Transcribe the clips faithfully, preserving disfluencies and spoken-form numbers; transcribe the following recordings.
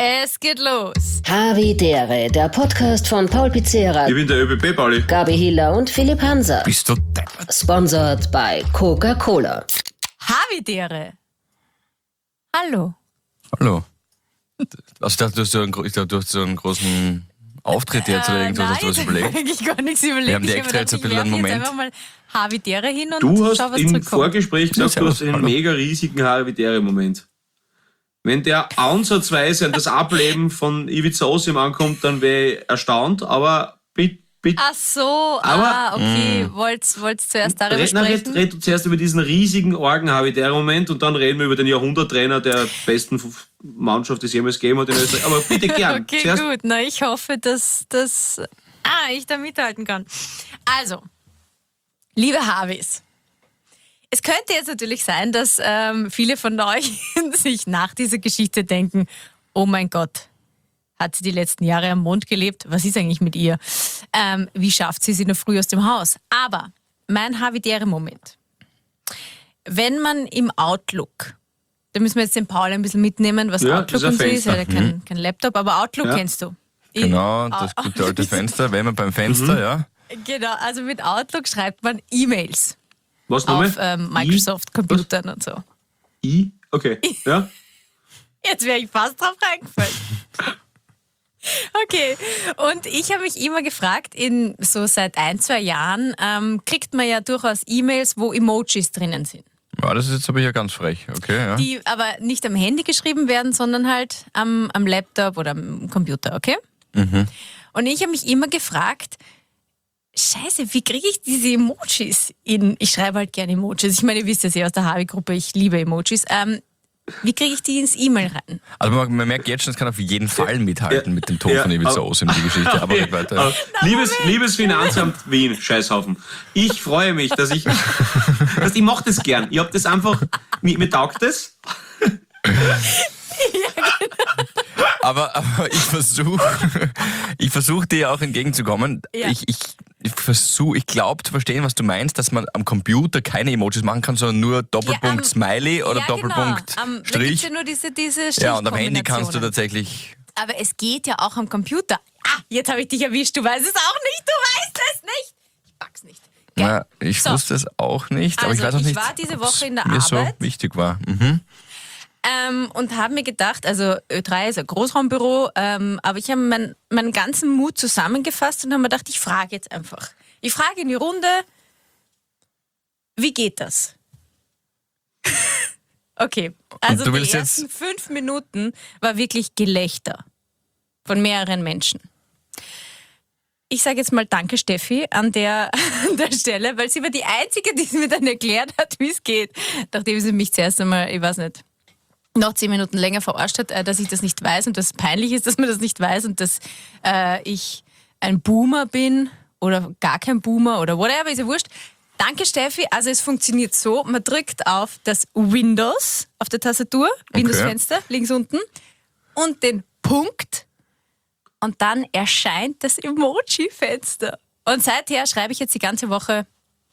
Es geht los. Havidere, der Podcast von Paul Pizzera, Ich bin der ÖBB, Pauli. Gabi Hiller und Philipp Hanser. Bist du deppert? Sponsored by Coca-Cola. Havidere. Hallo. Hallo. Also ich dachte, du hast so einen, gro- ich dachte, du hast so einen großen Auftritt jetzt oder irgendwas, hast du was nein, überlegt? eigentlich gar nichts überlegt. Wir haben die Ich extra hab jetzt ein gedacht, bisschen ich einen werf jetzt Moment. einfach mal Havidere hin und Du hast schau, was im zurückkommt. Vorgespräch gesagt, du Ja, hast einen hallo. mega riesigen Havidere-Moment. Wenn der ansatzweise an das Ableben von Ivica Osim ankommt, dann wäre ich erstaunt, aber bitte, bitte. Ach so, Aber- ah, okay. Wollt's, wollt's zuerst darüber Red, na, red, sprechen? red du zuerst über diesen riesigen Orgen-Havidere-Moment und dann reden wir über den Jahrhunderttrainer der besten F- Mannschaft, die es jemals gegeben hat in Österreich. Aber bitte gern. Okay, zuerst gut. Na, ich hoffe, dass, dass ah, ich da mithalten kann. Also, liebe Havis, es könnte jetzt natürlich sein, dass ähm, viele von euch sich nach dieser Geschichte denken, oh mein Gott, hat sie die letzten Jahre am Mond gelebt? Was ist eigentlich mit ihr? Ähm, wie schafft sie sie noch früh aus dem Haus? Aber mein Havidere-Moment. Wenn man im Outlook, da müssen wir jetzt den Paul ein bisschen mitnehmen, was Ja, Outlook das ist ein und so ist. Er Fenster. hat ja kein, kein Laptop, aber Outlook Ja. kennst du. Ich- Genau, das Ah, gute alte Fenster. Wenn man beim Fenster, ja. Genau, also mit Outlook schreibt man E-Mails was nochmal? auf ähm, Microsoft-Computern und so. I? I? Okay. Ja? Jetzt wäre ich fast drauf reingefallen. Okay, und ich habe mich immer gefragt, in so seit ein, zwei Jahren ähm, kriegt man ja durchaus E-Mails, wo Emojis drinnen sind. Ja, das ist jetzt aber ja ganz frech. Okay, ja. Die aber nicht am Handy geschrieben werden, sondern halt am, am Laptop oder am Computer, okay? Und ich habe mich immer gefragt, Scheiße, wie kriege ich diese Emojis in, ich schreibe halt gerne Emojis, ich meine, ihr wisst es ja aus der Havi-Gruppe, ich liebe Emojis, ähm, wie kriege ich die ins E-Mail rein? Also man, man merkt jetzt schon, es kann auf jeden Fall mithalten Ja. mit dem Ton Ja, von Ivica aber- Osim, die Geschichte. Aber red weiter. Aber liebes, liebes Finanzamt Wien, Scheißhaufen. Ich freue mich, dass ich, dass ich mache das gern. Ich hab das einfach, mir, mir taugt das. Aber, aber ich versuche ich versuch dir auch entgegenzukommen. Ja. Ich, ich, ich versuche, ich glaube zu verstehen, was du meinst, dass man am Computer keine Emojis machen kann, sondern nur Doppelpunkt Ja, am- Smiley oder ja, Doppelpunkt genau. Am, Da gibt's Strich. ja nur diese, diese Ja, und am Handy kannst du Strichkombinationen. tatsächlich. Aber es geht ja auch am Computer. Ah, jetzt habe ich dich erwischt, du weißt es auch nicht, du weißt es nicht. Ich pack's nicht. Gell? Ja, ich So. wusste es auch nicht, aber ich Also, weiß auch ich nicht, war diese ob's Woche in der mir Arbeit. so wichtig war. Mhm. Ähm, und habe mir gedacht, also Ö drei ist ein Großraumbüro, ähm, aber ich habe mein, meinen ganzen Mut zusammengefasst und habe mir gedacht, ich frage jetzt einfach. Ich frage in die Runde, wie geht das? Okay, also du die willst ersten jetzt- fünf Minuten war wirklich Gelächter von mehreren Menschen. Ich sage jetzt mal Danke, Steffi, an der, an der Stelle, weil sie war die Einzige, die mir dann erklärt hat, wie es geht. Nachdem sie mich zuerst einmal, ich weiß nicht, noch zehn Minuten länger verarscht hat, äh, dass ich das nicht weiß und dass es peinlich ist, dass man das nicht weiß und dass äh, ich ein Boomer bin oder gar kein Boomer oder whatever, ist ja wurscht. Danke, Steffi. Also es funktioniert so, man drückt auf das Windows auf der Tastatur, Windows-Fenster, links unten, und den Punkt und dann erscheint das Emoji-Fenster. Und seither schreibe ich jetzt die ganze Woche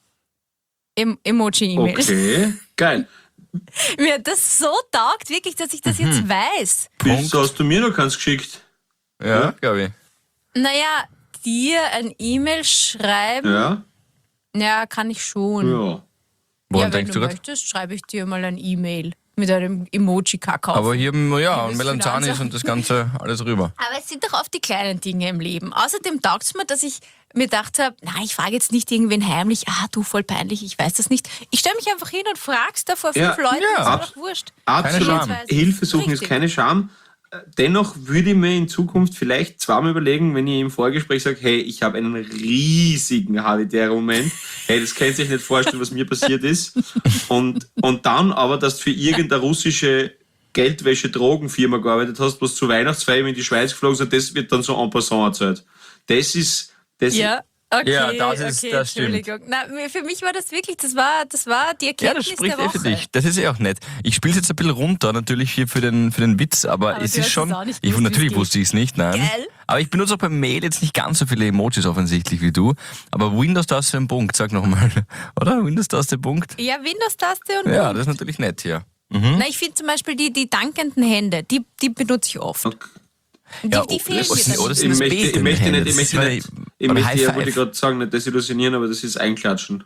em Emoji-E-Mails. Okay, geil. Mir hat das so taugt, wirklich, dass ich das Mhm. jetzt weiß. Wieso hast du mir noch keins geschickt? Ja, glaube ich. Naja, dir ein E-Mail schreiben, ja. Ja? kann ich schon. Ja. Woran ja, wenn denkst du du gerade? möchtest, schreibe ich dir mal ein E-Mail mit einem Emoji-Kakao. Aber hier, ja, und Liebes Melanzanis Finanzamt. und das Ganze alles rüber. Aber es sind doch oft die kleinen Dinge im Leben. Außerdem taugt es mir, dass ich mir gedacht habe, na, ich frage jetzt nicht irgendwen heimlich, ah, du, voll peinlich, ich weiß das nicht. Ich stelle mich einfach hin und frag's da vor fünf Ja, Leuten, ja. ist Ab- doch wurscht. Absolut. Scham. Hilfe suchen ist Richtig. keine Scham. Äh, Dennoch würde ich mir in Zukunft vielleicht zweimal überlegen, wenn ich im Vorgespräch sage, hey, ich habe einen riesigen Havidere-Moment. Hey, das könnt ihr euch nicht vorstellen, was mir passiert ist. Und, und dann aber, dass du für irgendeine russische Geldwäsche-Drogenfirma gearbeitet hast, was zu Weihnachtsfeiern in die Schweiz geflogen ist, das wird dann so en passant erzählt. Das ist... Das Ja, okay, Ja, das ist- okay, das stimmt. Entschuldigung. Na, für mich war das wirklich, das war, das war die Ja, Erkenntnis das spricht der eh Woche. für dich. Das ist ja auch nett. Ich spiele es jetzt ein bisschen runter, natürlich hier für den, für den Witz, aber, Aber es du ist hast schon. es auch nicht Ich, gewusst, natürlich wie's wusste ich es nicht, nein. Gell? Aber ich benutze auch beim Mail jetzt nicht ganz so viele Emojis offensichtlich wie du. Aber Windows-Taste ein Punkt, sag nochmal. Oder? Windows-Taste Punkt. Ja, Windows-Taste und Ja, Punkt. das ist natürlich nett hier. Na, ich finde zum Beispiel die, die dankenden Hände, die, die benutze ich oft. Okay. Die, Ja, die fehlen oder- mir dann oder nicht. sind Ich das möchte, ich betende möchte Hände? nicht, ich Das möchte ist nicht, weil- ich oder möchte, High ja, Five. wollte ich gerade sagen, nicht desillusionieren, aber das ist Einklatschen.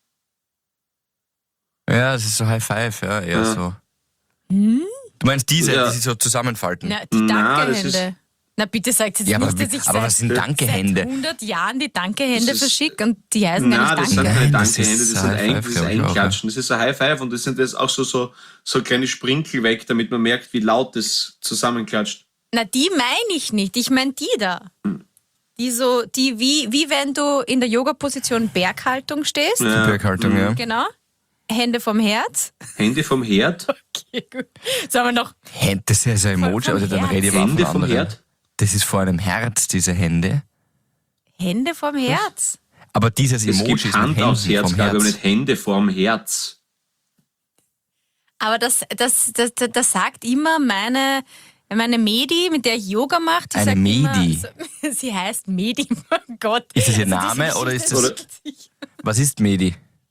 Ja, das ist so High Five, ja, eher Ja. so. Du meinst diese, Ja. die sich so zusammenfalten? Na, die Na, das Danke-Hände. Na, bitte sagt jetzt ja, aber, nicht, dass ich aber seit, was sind seit Danke-Hände? hundert Jahren die Danke-Hände Das ist- verschicke und die heißen Nein, gar das nicht sind Danke. keine Nein, das Danke-Hände, ist das sind High ein, Five, das ist glaub ich auch, Einklatschen. Das ist ein High Five und das sind jetzt auch so, so, so kleine Sprinkel weg, damit man merkt, wie laut das zusammenklatscht. Na, die meine ich nicht. Ich meine die da. Die so, die wie, wie wenn du in der Yoga-Position Berghaltung stehst. Ja. Berghaltung, ja. Genau. Hände vom Herz. Hände vom Herd, Okay, gut. Sagen wir noch. Hände, das ist ja ein Emoji, Vom also dann Herz. rede ich aber auch Hände von vom anderen. Herd. Das ist vor einem Herz, diese Hände. Hände vom Herz. Aber dieses Es Emoji gibt ist Hand mit aufs Händen Herz, vom glaube ich, aber Herz. nicht Hände vorm Herz. Aber das, das, das, das, das sagt immer meine, meine Medi, mit der ich Yoga mache. Die Eine sagt Medi? Immer, so, sie heißt Medi, mein Gott. Ist das ihr Also diese Name oder Geschichte ist das- schickt sich. Was ist Medi?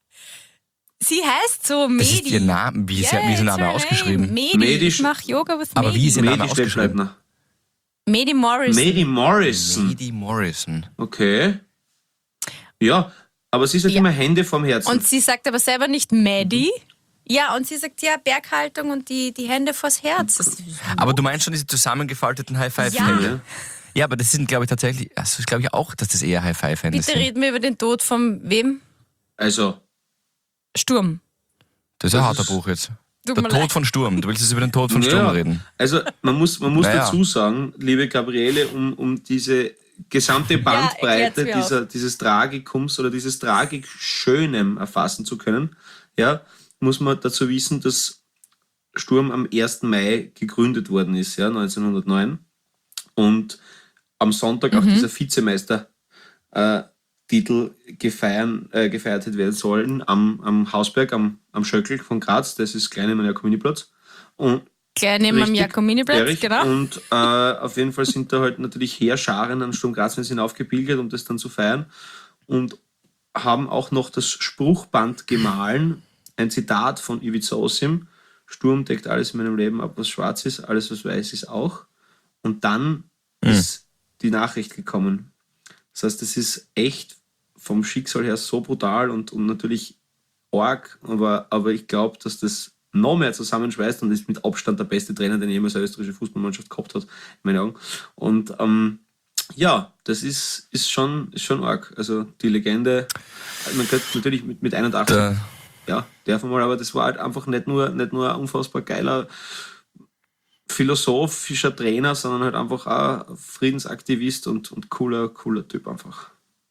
Sie heißt so Medi. Das ist ihr Name. Wie ist, Yeah, ihr- wie ist ihr it's Name her ausgeschrieben? name. Medi. Medi- Ich mache Yoga with Aber Medi. wie ist ihr Name Medi ausgeschrieben? Steppleitner. Medi Morris. Medi Morrison. Medi Morrison. Okay. Ja, aber sie sagt Ja. immer Hände vom Herzen. Und sie sagt aber selber nicht Medi. Ja, und sie sagt ja Berghaltung und die, die Hände vors Herz. Das ist Aber du meinst schon diese zusammengefalteten High Five Ja. Hände? Ja, aber das sind, glaube ich, tatsächlich, also ich glaube ich auch, dass das eher High Five Hände Bitte sind. reden wir über den Tod von wem? Also, Sturm. Das ist ein Das harter ist- Bruch jetzt. Tut Der mir Tod leid. von Sturm. Du willst jetzt über den Tod von ja, Sturm reden. Also man muss, man muss Naja. dazu sagen, liebe Gabriele, um, um diese gesamte Bandbreite erklärt's mir dieser, dieses Tragikums oder dieses Tragik-Schönem erfassen zu können, ja, muss man dazu wissen, dass Sturm am ersten Mai gegründet worden ist, ja, neunzehnhundertneun. Und am Sonntag auch dieser Vizemeister äh, Titel gefeiern, äh, gefeiert hätte werden sollen am, am Hausberg, am, am Schöckl von Graz, das ist klein im Jakominiplatz. Und Gleich neben dem Richtig, Jakominiplatz, Erich. genau. Und äh, auf jeden Fall sind da halt natürlich Heerscharen an Sturm Graz hinaufgebildet, um das dann zu feiern. Und haben auch noch das Spruchband gemahlen, ein Zitat von Ivica Osim: Sturm deckt alles in meinem Leben ab, was schwarz ist, alles, was weiß ist auch. Und dann ist die Nachricht gekommen. Das heißt, es ist echt vom Schicksal her so brutal und, und natürlich arg, aber, aber ich glaube, dass das noch mehr zusammenschweißt und ist mit Abstand der beste Trainer, den jemals eine österreichische Fußballmannschaft gehabt hat, in meinen Augen. Und ähm, ja, das ist, ist, schon, ist schon arg. Also die Legende, man könnte natürlich mit, mit einundachtzig, Der, ja, darf man mal, aber das war halt einfach nicht nur, nicht nur ein unfassbar geiler philosophischer Trainer, sondern halt einfach auch ein Friedensaktivist und, und cooler, cooler Typ einfach.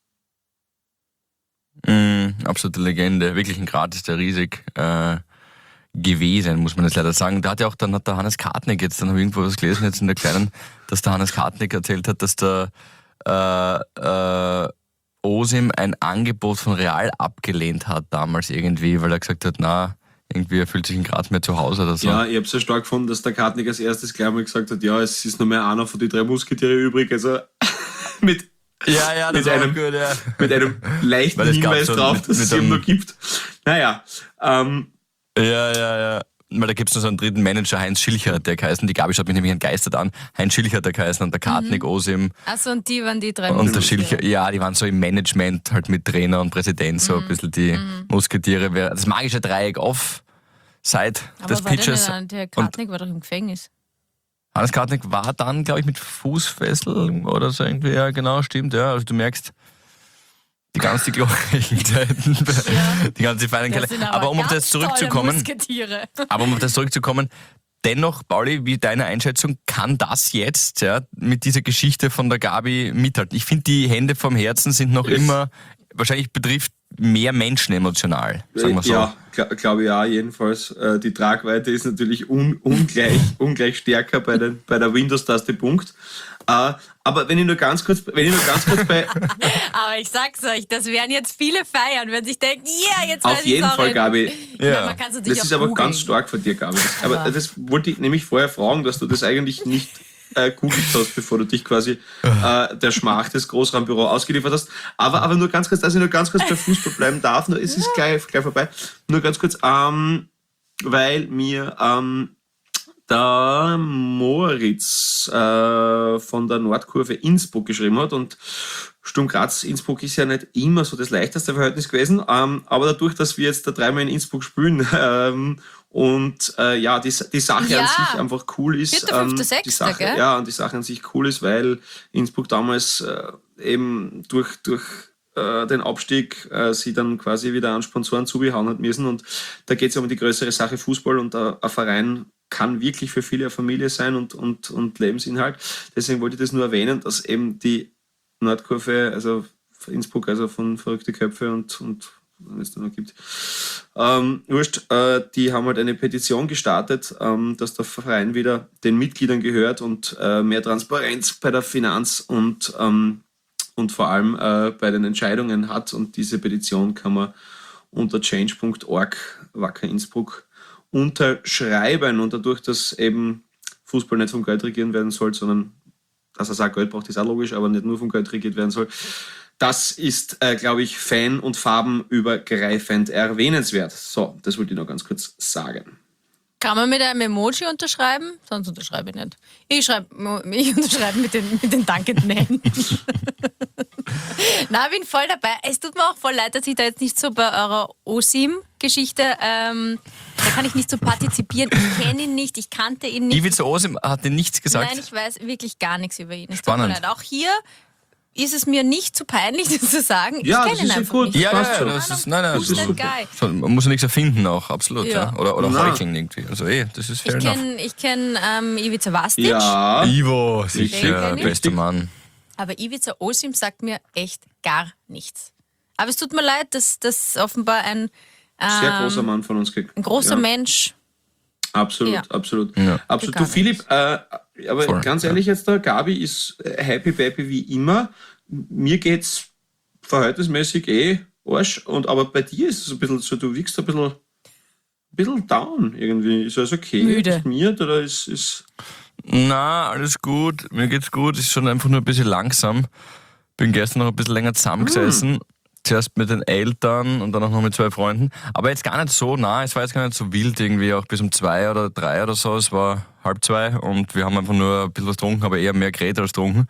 mh, absolute Legende. Wirklich ein Graz ist der riesig äh, gewesen, muss man jetzt leider sagen. Da hat ja auch, dann hat der Hannes Kartnick jetzt, dann habe ich irgendwo was gelesen jetzt in der Kleinen, dass der Hannes Kartnick erzählt hat, dass der äh, äh, Osim ein Angebot von Real abgelehnt hat damals irgendwie, weil er gesagt hat, na, irgendwie er fühlt sich in Graz mehr zu Hause oder so. Ja, ich habe es ja stark gefunden, dass der Kartnick als erstes gleich mal gesagt hat, ja, es ist nur mehr einer von den drei Musketiere übrig, also mit, ja, ja, das mit war einem- gut, ja. mit einem leichten Weil es gab Hinweis so drauf, mit- dass mit es ihn einem- noch gibt. Naja, ähm, Ja, ja, ja. Weil da gibt es noch so einen dritten Manager, Heinz Schilcher hat der geheißen. Die Gabi schaut mich nämlich entgeistert an. Heinz Schilcher hat der geheißen und der Kartnick, Osim Achso, und die waren die drei und der Musketiere. Schilcher. Ja, die waren so im Management, halt mit Trainer und Präsident, so ein bisschen die Musketiere. Wer- Das magische Dreieck off, seit Aber des war der, Pitches. nicht, der Und Kartnick war doch im Gefängnis. Hannes Kartnick war dann, glaube ich, mit Fußfessel oder so irgendwie. Ja, genau, stimmt. Ja, also du merkst, die ganze glorreichen Zeiten, die ganze feinen Das Keller. sind Aber um auf ganz das tolle zurückzukommen, Musketiere. Aber um auf das zurückzukommen, dennoch, Pauli, wie deine Einschätzung, kann das jetzt ja, mit dieser Geschichte von der Gabi mithalten? Ich finde, die Hände vom Herzen sind noch Es- immer, wahrscheinlich betrifft mehr Menschen emotional, sagen wir so. ja, gl- glaube ich auch jedenfalls. Äh, die Tragweite ist natürlich un ungleich, ungleich stärker bei, den, bei der Windows-Taste Punkt. Äh, aber wenn ich nur ganz kurz, wenn ich nur ganz kurz bei, Aber ich sag's euch, das werden jetzt viele feiern, wenn sich denken, yeah, jetzt weiß auf ich's jeden auch Fall, in- Gabi, Ja. Ja. Man kann's natürlich das auch ist aber googeln. ganz stark von dir, Gabi. Aber Aber- das wollte ich nämlich vorher fragen, dass du das eigentlich nicht äh, googelt hast, bevor du dich quasi äh, der Schmach des Großraumbüro ausgeliefert hast. Aber, aber nur ganz kurz, dass ich nur ganz kurz bei Fußball bleiben darf, nur, es ist gleich, gleich vorbei. Nur ganz kurz, ähm, weil mir ähm, der Moritz äh, von der Nordkurve Innsbruck geschrieben hat und Sturm Graz Innsbruck ist ja nicht immer so das leichteste Verhältnis gewesen, ähm, aber dadurch, dass wir jetzt da dreimal in Innsbruck spielen ähm, und äh, ja, die, die Sache Ja. an sich einfach cool ist. Vierter, fünfter, die sechster, Sache, gell? Ja, und die Sache an sich cool ist, weil Innsbruck damals äh, eben durch, durch äh, den Abstieg äh, sie dann quasi wieder an Sponsoren zugehauen hat müssen und da geht es ja um die größere Sache Fußball und äh, ein Verein kann wirklich für viele eine Familie sein und, und, und Lebensinhalt. Deswegen wollte ich das nur erwähnen, dass eben die Nordkurve, also Innsbruck, also von Verrückte Köpfe und, und wenn es da noch gibt, ähm, wurscht, äh, die haben halt eine Petition gestartet, ähm, dass der Verein wieder den Mitgliedern gehört und äh, mehr Transparenz bei der Finanz und, ähm, und vor allem äh, bei den Entscheidungen hat. Und diese Petition kann man unter change punkt org Wacker Innsbruck unterschreiben. Und dadurch, dass eben Fußball nicht vom Geld regieren werden soll, sondern dass er sagt, Geld braucht, ist auch logisch, aber nicht nur vom Geld regiert werden soll. Das ist, äh, glaube ich, fan- und farbenübergreifend erwähnenswert. So, das wollte ich noch ganz kurz sagen. Kann man mit einem Emoji unterschreiben? Sonst unterschreibe ich nicht. Ich, schreib, ich unterschreibe mit den, mit den dankenden Händen. Na, bin voll dabei. Es tut mir auch voll leid, dass ich da jetzt nicht so bei eurer Osim-Geschichte, ähm, da kann ich nicht so partizipieren. Ich kenne ihn nicht, ich kannte ihn nicht. Ivica Osim hat dir nichts gesagt. Nein, ich weiß wirklich gar nichts über ihn. Es tut mir Spannend. leid. Auch hier ist es mir nicht zu peinlich, das zu sagen. Ich Ja, kenne das ihn ist ja einfach gut. nicht. Ja, passt ja, schon. das ist, nein, nein, das Cool, ist ist geil. so, man muss ja nichts erfinden auch, absolut. Ja. Ja. Oder, oder Nein. heucheln irgendwie. Also eh, das ist fair Ich enough. kenne ich kenn, ähm, Ivica Vastic, Ja, Ivo, Den sicher, kenn ich. bester Mann. aber Ivica Osim sagt mir echt gar nichts. Aber es tut mir leid, dass das offenbar ein, ähm, sehr großer Mann von uns. ein großer ja. Mensch. Absolut, Ja. absolut. Ja. absolut. Gar Du Philipp, äh, aber Voll, ganz ja. ehrlich jetzt da, Gabi ist äh, happy baby wie immer. Mir geht's verhältnismäßig eh Arsch, und aber bei dir ist es ein bisschen so, du wirkst ein bisschen, ein bisschen down irgendwie. Ist alles okay? Müde. Ist mir oder ist, ist Na, alles gut, mir geht's gut, ist schon einfach nur ein bisschen langsam. Bin gestern noch ein bisschen länger zusammengesessen. Zuerst mit den Eltern und dann auch noch mit zwei Freunden. Aber jetzt gar nicht so nah, es war jetzt gar nicht so wild irgendwie, auch bis um zwei oder drei oder so. Es war halb zwei und wir haben einfach nur ein bisschen was getrunken, aber eher mehr geredet als getrunken.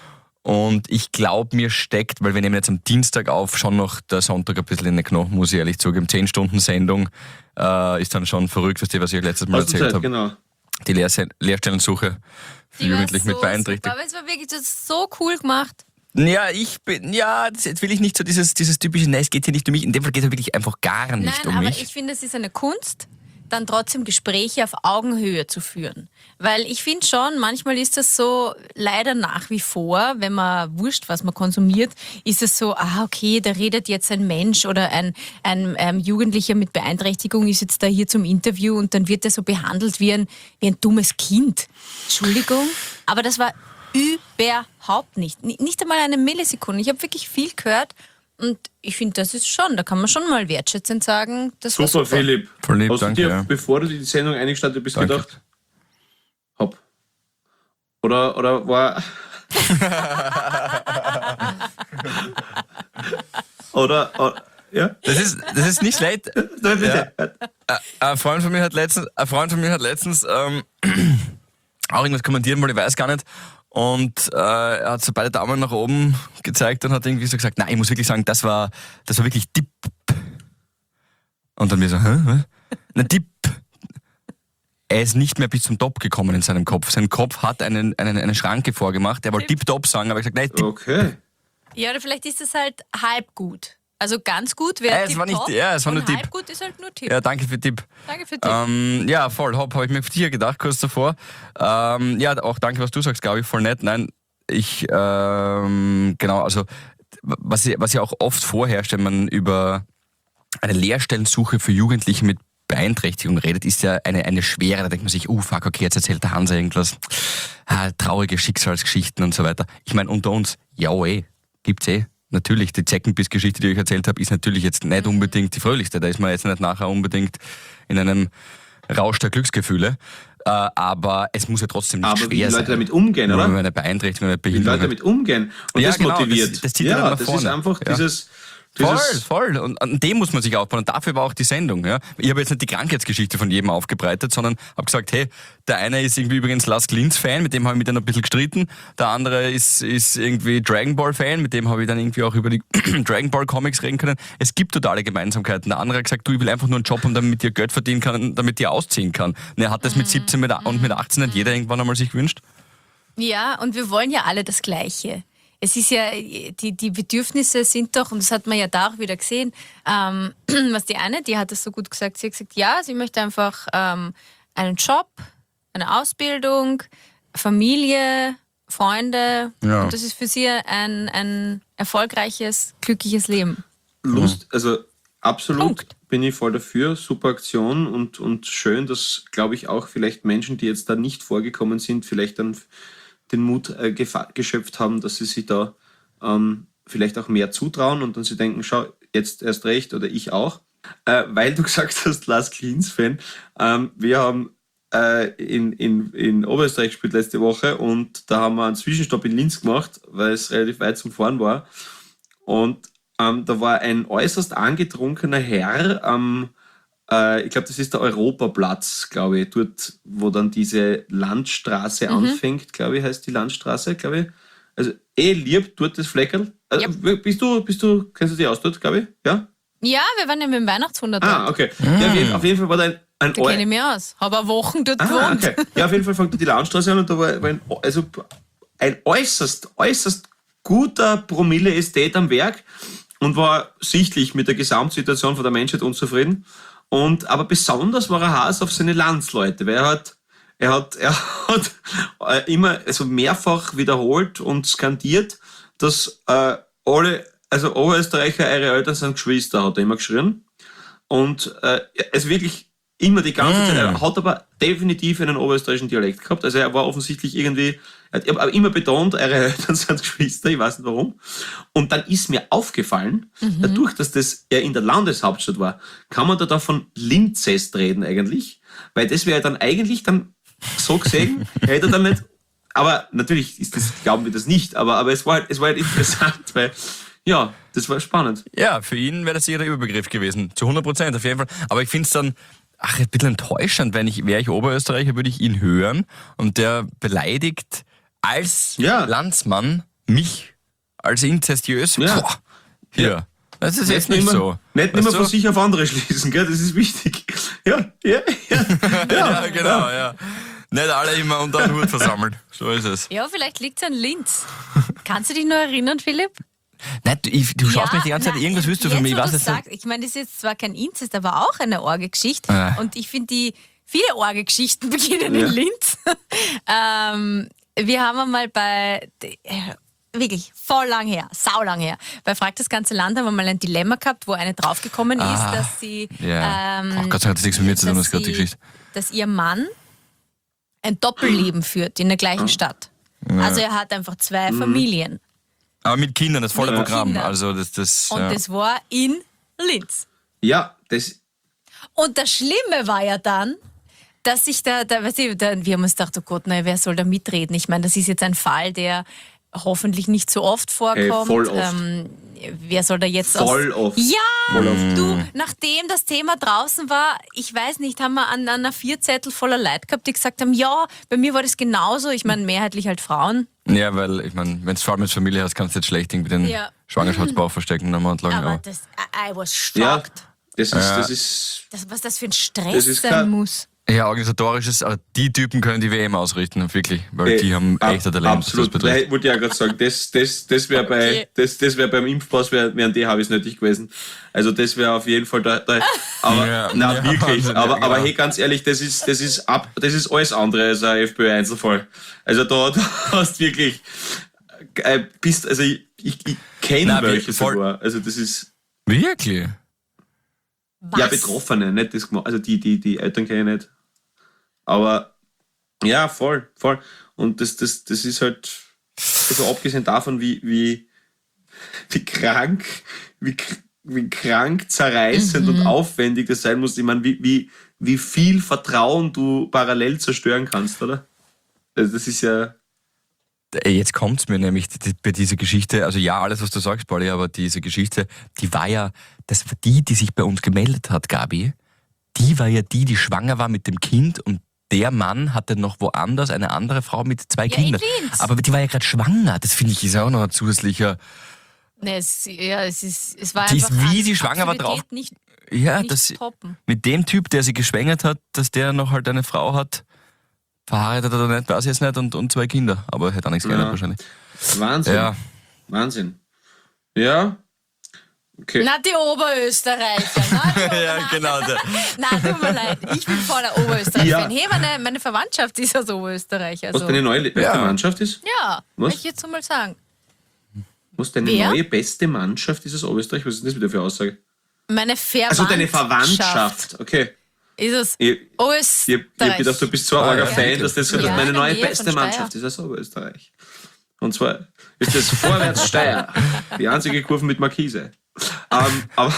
Und ich glaube, mir steckt, weil wir nehmen jetzt am Dienstag auf, schon noch der Sonntag ein bisschen in den Knochen, muss ich ehrlich zugeben. Zehn Stunden Sendung äh, ist dann schon verrückt, was ich letztes Mal Hast du erzählt Zeit, habe. genau. Die Lehrse- Lehrstellensuche für Die war Jugendliche mit so Beeinträchtigung. super, aber es war wirklich das ist so cool gemacht. Ja, ich bin, ja, das- jetzt will ich nicht so dieses, dieses typische, nein, es geht hier nicht um mich. In dem Fall geht es wirklich einfach gar nicht Nein, um aber mich. ich finde, es ist eine Kunst, dann trotzdem Gespräche auf Augenhöhe zu führen. Weil ich finde schon, manchmal ist das so, leider nach wie vor, wenn man wurscht, was man konsumiert, ist es so, ah, okay, da redet jetzt ein Mensch oder ein, ein ähm, Jugendlicher mit Beeinträchtigung ist jetzt da hier zum Interview und dann wird er so behandelt wie ein, wie ein dummes Kind. Entschuldigung, aber das war überhaupt nicht. Ni- Nicht einmal eine Millisekunde. Ich habe wirklich viel gehört und ich finde, das ist schon, da kann man schon mal wertschätzend sagen, das war Super, super. Philipp. Voll lieb, Hast du danke, dir, ja. bevor du die Sendung eingestartet bist, Danke. gedacht, hopp. Oder, oder war... oder, oder, ja? Das ist, das ist nicht schlecht. Nein, bitte. Ein Freund von mir hat letztens, ein Freund von mir hat letztens ähm, auch irgendwas kommentiert, weil ich weiß gar nicht. Und äh, er hat so beide Daumen nach oben gezeigt und hat irgendwie so gesagt, nein, ich muss wirklich sagen, das war, das war wirklich Tipp. Und dann mir so, hä? Was? Na, Tipp. Er ist nicht mehr bis zum Top gekommen in seinem Kopf. Sein Kopf hat einen, einen, eine Schranke vorgemacht. Er wollte Tipp-Top sagen, aber ich gesagt, nein, Tipp. Okay. Ja, oder vielleicht ist es halt halb gut. Also ganz gut wäre Äh, es Tipp war nicht- top ja, es war und nur Tipp. halb gut ist halt nur Tipp. Ja, danke für Tipp. Danke für Tipp. Ähm, ja, voll, hopp, habe ich mir für dich gedacht, kurz davor. Ähm, ja, auch danke, was du sagst, glaube ich, voll nett. Nein, ich, ähm, genau, also, was, was ja auch oft vorherrscht, wenn man über eine Lehrstellensuche für Jugendliche mit Beeinträchtigung redet, ist ja eine, eine schwere, da denkt man sich, uh, fuck, okay, jetzt erzählt der Hansa irgendwas, ah, traurige Schicksalsgeschichten und so weiter. Ich meine, unter uns, ja, eh, gibt's eh. Natürlich, die Zeckenbiss-Geschichte, die ich erzählt habe, ist natürlich jetzt nicht unbedingt die fröhlichste. Da ist man jetzt nicht nachher unbedingt in einem Rausch der Glücksgefühle. Äh, aber es muss ja trotzdem nicht Aber wie die schwer Leute sein. damit umgehen, Wenn oder? man eine Beeinträchtigung, eine Wie die Behinderung Leute hat. damit umgehen. Und Ja, das genau, motiviert. das- das zieht ja ja, dann nach das vorne. ist einfach Ja. dieses, Voll, Dieses- voll. Und an dem muss man sich aufbauen. Und dafür war auch die Sendung. Ja. Ich habe jetzt nicht die Krankheitsgeschichte von jedem aufgebreitet, sondern habe gesagt, hey, der eine ist irgendwie übrigens Lars Klintz-Fan, mit dem habe ich mich dann ein bisschen gestritten. Der andere ist, ist irgendwie Dragon Ball-Fan, mit dem habe ich dann irgendwie auch über die Dragon Ball-Comics reden können. Es gibt totale Gemeinsamkeiten. Der andere hat gesagt, du, ich will einfach nur einen Job haben, damit ich Geld verdienen kann, damit ich ausziehen kann. Und er hat das mit siebzehn mit, und mit achtzehn nicht jeder irgendwann einmal sich gewünscht. Ja, und wir wollen ja alle das Gleiche. Es ist ja, die, die Bedürfnisse sind doch, und das hat man ja da auch wieder gesehen, ähm, was die eine, die hat das so gut gesagt, sie hat gesagt, ja, sie möchte einfach ähm, einen Job, eine Ausbildung, Familie, Freunde, Ja. und das ist für sie ein, ein erfolgreiches, glückliches Leben. Lust, also absolut Punkt. bin ich voll dafür, super Aktion und, und schön, dass, glaube ich, auch vielleicht Menschen, die jetzt da nicht vorgekommen sind, vielleicht dann den Mut äh, gefa- geschöpft haben, dass sie sich da ähm, vielleicht auch mehr zutrauen und dann sie denken, schau, jetzt erst recht oder ich auch. Äh, weil du gesagt hast, Lars Klintz-Fan, ähm, wir haben äh, in, in, in Oberösterreich gespielt letzte Woche und da haben wir einen Zwischenstopp in Linz gemacht, weil es relativ weit zum Fahren war. Und ähm, da war ein äußerst angetrunkener Herr am, äh, ich glaube, das ist der Europaplatz, glaube ich, dort, wo dann diese Landstraße anfängt, glaube ich, heißt die Landstraße, glaube ich. Also eh lieb, dort das Fleckerl. Also, bist du, bist du, kennst du dich aus dort, glaube ich? Ja? Ja, wir waren ja mit dem Weihnachtswunder Ah, dort. okay. Ja, auf, jeden, auf jeden Fall war da ein, ein Da kenne ich mich aus. Habe auch Wochen dort Ah, gewohnt. okay. Ja, auf jeden Fall fängt die Landstraße an und da war, war ein, also ein äußerst, äußerst guter Promille-Ästhet am Werk und war sichtlich mit der Gesamtsituation von der Menschheit unzufrieden. Und, aber besonders war er Hass auf seine Landsleute, weil er hat, er hat, er hat äh, immer, also mehrfach wiederholt und skandiert, dass äh, alle, also Oberösterreicher, eure Eltern sind Geschwister, hat er immer geschrien. Und äh, also wirklich immer die ganze Zeit. Er hat aber definitiv einen oberösterreichischen Dialekt gehabt. Also er war offensichtlich irgendwie, er hat aber immer betont, eure Eltern sind Geschwister, ich weiß nicht warum. Und dann ist mir aufgefallen, dadurch, dass das ja in der Landeshauptstadt war, kann man da, da von Linzest reden eigentlich. Weil das wäre dann eigentlich dann so gesehen, hätte er dann nicht, aber natürlich ist das, glauben wir das nicht, aber, aber es war halt, es war halt interessant, weil, ja, das war spannend. Ja, für ihn wäre das sicher der Überbegriff gewesen. Zu hundert Prozent, auf jeden Fall. Aber ich finde es dann, ach, ein bisschen enttäuschend, wenn ich, wäre ich Oberösterreicher, würde ich ihn hören und der beleidigt als Ja. Landsmann mich als inzestiös. Ja. Boah, hier. Das ist jetzt nicht immer, so. Nicht Weißt immer du? von sich auf andere schließen, gell? Das ist wichtig. Ja, ja, ja. Ja, genau, ja. Nicht alle immer unter einen Hut versammelt. So ist es. Ja, vielleicht liegt es an Linz. Kannst du dich noch erinnern, Philipp? Nein, du, ich, du schaust Ja, mich die ganze Zeit, nein, irgendwas willst du von mir. Ich wo weiß du's jetzt nicht. sagst, ich meine, das ist jetzt zwar kein Inzest, aber auch eine Orge-Geschichte. Ah. Und ich finde, die viele Orge-Geschichten beginnen Ja. in Linz. ähm, wir haben einmal bei, äh, wirklich voll lang her, sau lang her, bei Frag das ganze Land haben wir mal ein Dilemma gehabt, wo eine draufgekommen ist, Ah, dass sie, ja. ähm, Ach Gott sei Dank hat das nichts mit mir zu tun, dass das ist gerade die sie- Geschichte. dass ihr Mann ein Doppelleben führt in der gleichen Stadt. Also er hat einfach zwei Mhm. Familien. Aber mit Kindern, das volle Mit Programm. Kindern. Also das, das, Und ja. das war in Linz. Ja, das, Und das Schlimme war ja dann, dass ich da, da, weißt du, da wir haben uns gedacht, oh Gott, nein, wer soll da mitreden? Ich meine, das ist jetzt ein Fall, der hoffentlich nicht so oft vorkommt. voll oft. Ähm, wer soll da jetzt Voll aus... oft. Ja, Voll oft. du, nachdem das Thema draußen war, ich weiß nicht, haben wir an, an einer Vierzettel voller Leute gehabt, die gesagt haben, ja, bei mir war das genauso. Ich meine, mehrheitlich halt Frauen. Ja, weil, ich meine, wenn du vor allem mit Familie hast, kannst du jetzt schlecht irgendwie den Ja. Schwangerschaftsbauch verstecken. Einen Monat lang, Aber aber das, I, I was ja, shocked. das ist, das ist, Das, was das für ein Stress Das ist sein klar. muss. ja, organisatorisches, aber die Typen können die W M ausrichten, wirklich, weil äh, die haben ab- echt ein Talent, absolut. was das betrifft. Nein, wollte ich ja gerade sagen, das, das, das wäre bei, Okay. das, das wäre beim Impfpass, wär, wären die Habis nötig gewesen. Also das wäre auf jeden Fall da, da aber, Ja, na, ja, wirklich, Wahnsinn, aber, ja, aber genau. hey, ganz ehrlich, das ist, das ist ab, das ist alles andere als ein FPÖ-Einzelfall. Also da, da hast du wirklich, äh, bist, also ich, ich, ich kenne Nein, welche voll- sogar. Also das ist, Wirklich? Was? ja, Betroffene, nicht das, gema- also die, die, die Eltern kenne ich nicht. Aber ja, voll, voll. Und das, das, das ist halt, also abgesehen davon, wie, wie, wie krank, wie, k- wie krank zerreißend und aufwendig das sein muss. Ich meine, wie, wie, wie viel Vertrauen du parallel zerstören kannst, oder? Also das ist ja, Jetzt kommt's mir nämlich die, bei dieser Geschichte, also ja, alles was du sagst, Pauli, aber diese Geschichte, die war ja, das war die, die sich bei uns gemeldet hat, Gabi, die war ja die, die schwanger war mit dem Kind und der Mann hatte noch woanders eine andere Frau mit zwei Ja, Kindern. in Linz. Aber die war ja gerade schwanger, das finde ich ist auch noch ein zusätzlicher, Nee, es, ja, es, ist, es war Die ist, einfach wie an sie schwanger war, Absurdität drauf- Nicht, ja, nicht das, toppen. mit dem Typ, der sie geschwängert hat, dass der noch halt eine Frau hat, verheiratet oder nicht, weiß ich jetzt nicht, und, und zwei Kinder, aber hätte auch nichts geändert Ja. wahrscheinlich. Wahnsinn. Ja. Wahnsinn. Ja. Okay. Na, die Oberösterreicher. Na, die Ja, Ober- genau. Der. Nein, tut mir leid. Ich bin voller Oberösterreich. Ja. Hey, meine, meine Verwandtschaft ist aus Österreich. Also. Was deine neue beste Ja. Mannschaft ist? Ja, Was? will ich jetzt so mal sagen. Was deine Wer? neue beste Mannschaft ist aus Oberösterreich? Was ist das wieder für eine Aussage? Meine Verwandtschaft. Also deine Verwandtschaft. Okay. Ist es Ich, ich, Österreich. ich hab gedacht, du bist so ein Ah, arger ja. Fan, dass das Ja, meine in der neue Nähe beste von Steyr. Mannschaft ist aus Oberösterreich. Und zwar ist das Vorwärts Steyr. Die einzige Kurve mit Markise. Ähm, aber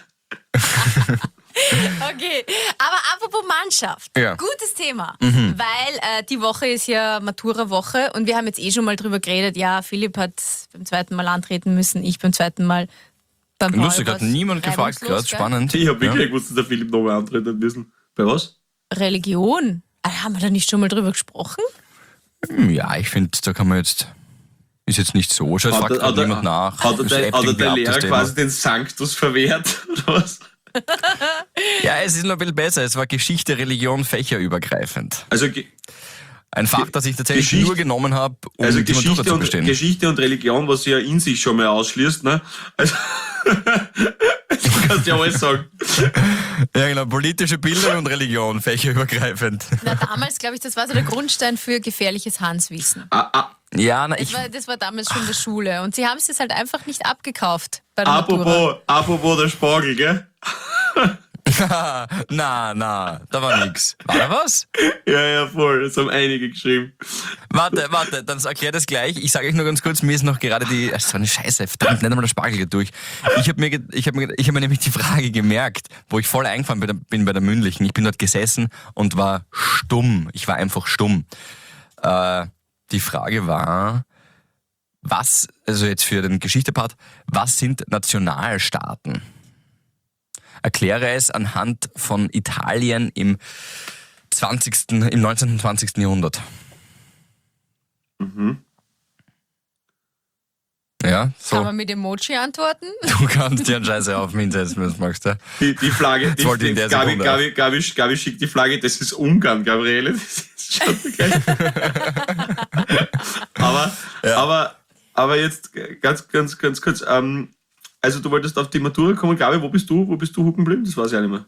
Okay, aber apropos Mannschaft. Ja. Gutes Thema. Weil äh, die Woche ist ja Matura-Woche und wir haben jetzt eh schon mal drüber geredet. Ja, Philipp hat beim zweiten Mal antreten müssen, ich beim zweiten Mal beim Paul. Lustig, hat war's niemand gefragt, reibungslos, gerade gell? spannend. ich habe wirklich ja. gewusst, dass der Philipp nochmal antreten müssen. Bei was? Religion? Ah, haben wir da nicht schon mal drüber gesprochen? Ja, ich finde, da kann man jetzt, ist jetzt nicht so, schon, es fragt gerade niemand nach. Hat er Es der, ebbt hat er irgendwie der ab, Lehrer das Thema. quasi den Sanctus verwehrt? Oder was? Ja, es ist noch ein bisschen besser, es war Geschichte, Religion, fächerübergreifend. Also, ge- Ein Fach, das ich tatsächlich Geschichte- nur genommen habe, um also die Matura Geschichte, zu und, bestehen. Geschichte und Religion, was sie ja in sich schon mal ausschließt, ne? Also, du kannst ja alles sagen. Ja, genau, politische Bildung und Religion, fächerübergreifend. Na, damals, glaube ich, das war so der Grundstein für gefährliches Hanswissen. Ah, ah, Ja, na, Das ich, war, das war damals schon in der Schule. Und sie haben es jetzt halt einfach nicht abgekauft bei der Matura. apropos, apropos der Spargel, gell? na, na, da war nix. War da was? Ja, ja, voll. Das haben einige geschrieben. Warte, warte, dann erklär das gleich. Ich sage euch nur ganz kurz, mir ist noch gerade die, ach, so eine Scheiße, verdammt, nicht einmal der Spargel geht durch. Ich habe mir, ge- ich hab mir, ich hab mir nämlich die Frage gemerkt, wo ich voll eingefallen bin, bin bei der mündlichen. Ich bin dort gesessen und war stumm. Ich war einfach stumm. Äh, die Frage war, was, also jetzt für den Geschichtepart, was sind Nationalstaaten? Erkläre es anhand von Italien im zwanzigsten, im neunzehnten und zwanzigsten Jahrhundert. Mhm. Ja, so. Kann man mit Emoji antworten? Du kannst dir einen Scheiße auf mich hinsetzen, wenn du magst. Ja? Die, die Flagge, die, wollte ich in die der Gabi, Sekunde Gabi, Gabi, Gabi schickt die Flagge, das ist Ungarn, Gabriele. Das ist schon geil. aber, aber, aber jetzt ganz, ganz, ganz kurz. Ähm, also du wolltest auf die Matura kommen, Gabi, wo bist du, wo bist du hucken geblieben? Das weiß ich auch nicht mehr.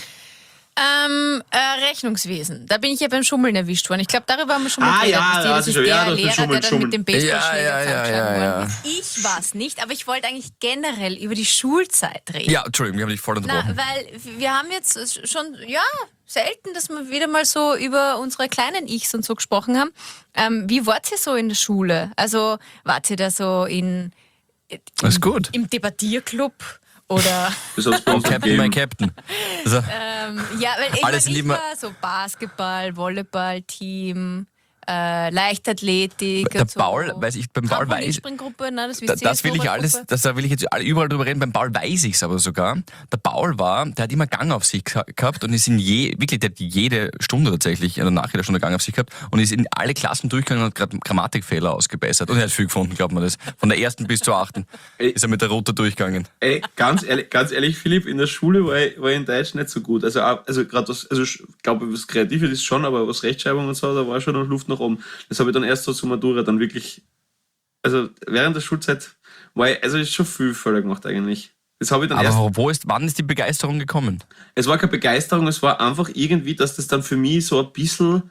Ähm, äh, Rechnungswesen. Da bin ich ja beim Schummeln erwischt worden. Ich glaube, darüber haben wir schon mal Ah, geredet. ja, Das weiß ist ich schon. der Ja, du hast mit Lehrer, Schummeln, der dann Schummeln. mit dem Baseballschläger Ja, ja, ja, zusammengeschlagen ja, worden ist. Ich war es nicht, aber ich wollte eigentlich generell über die Schulzeit reden. Ja, Entschuldigung, wir haben dich voll Na, unterbrochen. weil wir haben jetzt schon, ja, selten, dass wir wieder mal so über unsere kleinen Ichs und so gesprochen haben. Ähm, wie wart ihr so in der Schule? Also, wart ihr da so in, Alles gut. im Debattierclub? Oder, Das hat's bei uns Captain, my gegeben. Captain. Also, ähm, ja, weil ich, Alles mein, ich lieber- war so Basketball, Volleyball, Team, äh, Leichtathletik. der und so. Paul, weiß ich, beim Paul weiß Trampolinspringgruppe, nein, das, Da, wisst ihr, das will ich alles, Snowboardgruppe. das, da will ich jetzt überall drüber reden. Beim Paul weiß ich es aber sogar. Der Paul war, der hat immer Gang auf sich geha- gehabt und ist in je, wirklich, der hat jede Stunde tatsächlich, oder nach jeder Stunde Gang auf sich gehabt und ist in alle Klassen durchgegangen und hat gerade Grammatikfehler ausgebessert. Und er hat viel gefunden, glaubt man das. Von der ersten bis zur achten Ey. ist er mit der Route durchgegangen. Ey, ganz ehrlich, ganz ehrlich, Philipp, in der Schule war ich, war ich in Deutsch nicht so gut. Also, auch- also gerade was, also ich glaube, was Kreatives ist schon, aber was Rechtschreibung und so, da war schon noch Luft nach oben. Das habe ich dann erst so zur Matura dann wirklich, also während der Schulzeit war ich, also ist schon viel Fehler gemacht eigentlich. Das habe ich dann erst, Aber wo ist, wann ist die Begeisterung gekommen? es war keine Begeisterung, es war einfach irgendwie, dass das dann für mich so ein bisschen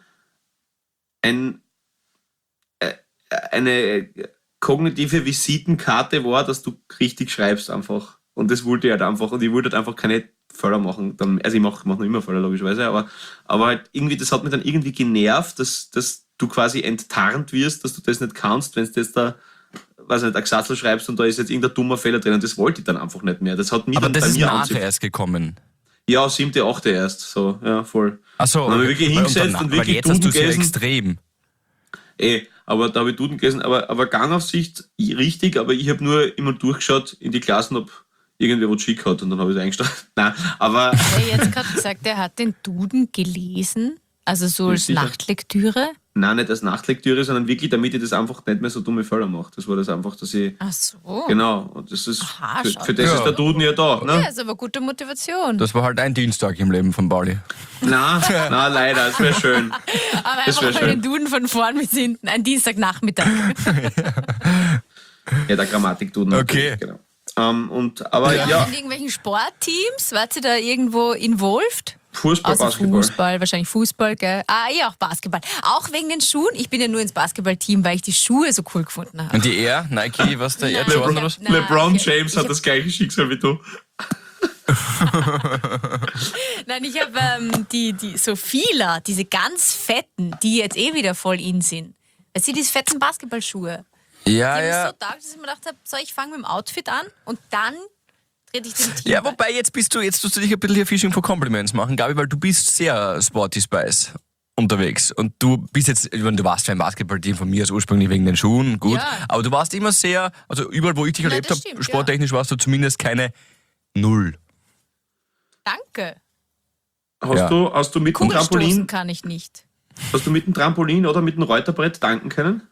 ein, äh, eine kognitive Visitenkarte war, dass du richtig schreibst einfach. Und das wollte ich halt einfach. Und ich wollte halt einfach keine Fehler machen. Dann, also ich mache mach noch immer Fehler, logischerweise, aber, aber halt irgendwie, das hat mich dann irgendwie genervt, dass, dass du quasi enttarnt wirst, dass du das nicht kannst, wenn du jetzt da, weiß nicht, ein Gesatzel schreibst und da ist jetzt irgendein dummer Fehler drin. Und das wollte ich dann einfach nicht mehr. Das hat mich Aber dann das bei ist mir nachher anzieht. erst gekommen. Ja, siebte, achte erst. So, ja, voll. Achso, Dann haben wir wirklich hingesetzt und wirklich jetzt hast du Duden so gegessen. extrem. Ey, aber da habe ich Duden gelesen, aber, aber Gangaufsicht richtig, aber ich habe nur immer durchgeschaut in die Klassen, ob irgendwer was schick hat und dann habe ich es eingestellt. Nein, aber... Hat er jetzt gerade gesagt, er hat den Duden gelesen? Also so als Sicher. Nachtlektüre? Nein, nicht als Nachtlektüre, sondern wirklich, damit ich das einfach nicht mehr so dumme Fälle mache. Das war das einfach, dass ich... Ach so. Genau, und das ist... Aha, für, schau. für das Ja. ist der Duden ja da, Ja, ne? ist aber gute Motivation. Das war halt ein Dienstag im Leben von Pauli. Nein, nein, leider, das wäre schön. aber das einfach wär mal schön. den Duden von vorn bis hinten. Ein Dienstagnachmittag. Ja, der Grammatik-Duden. Okay. natürlich, Genau. Ähm, und, aber ja, In irgendwelchen Sportteams? Wart ihr da irgendwo involviert? Fußball, Außer Basketball. Fußball, wahrscheinlich Fußball, gell? Ah, eh auch Basketball. Auch wegen den Schuhen. Ich bin ja nur ins Basketballteam, weil ich die Schuhe so cool gefunden habe. Und die Air, Nike, was der Air Nein. Jordan oder was? Nein, LeBron ich- James ich hat hab- das gleiche Schicksal wie du. Nein, ich habe ähm, die, die so Fila, diese ganz fetten, die jetzt eh wieder voll in sind. Weißt du, diese fetten Basketballschuhe. Ja, Die haben ja. mich so taugt, dass ich mir gedacht habe, so, ich fange mit dem Outfit an und dann trete ich dem Team Ja, bei. wobei jetzt bist du, jetzt tust du dich ein bisschen hier Fishing for Compliments machen, Gabi, weil du bist sehr Sporty Spice unterwegs. Und du bist jetzt, ich meine, du warst für ein Basketballteam von mir aus ursprünglich wegen den Schuhen, gut. Ja. Aber du warst immer sehr, also überall, wo ich dich Na, erlebt das habe, stimmt, sporttechnisch warst du zumindest keine Null. Danke. Hast, Ja. du, hast du mit dem Kugelstoßen Trampolin, kann ich nicht. hast du mit dem Trampolin oder mit dem Reuterbrett danken können?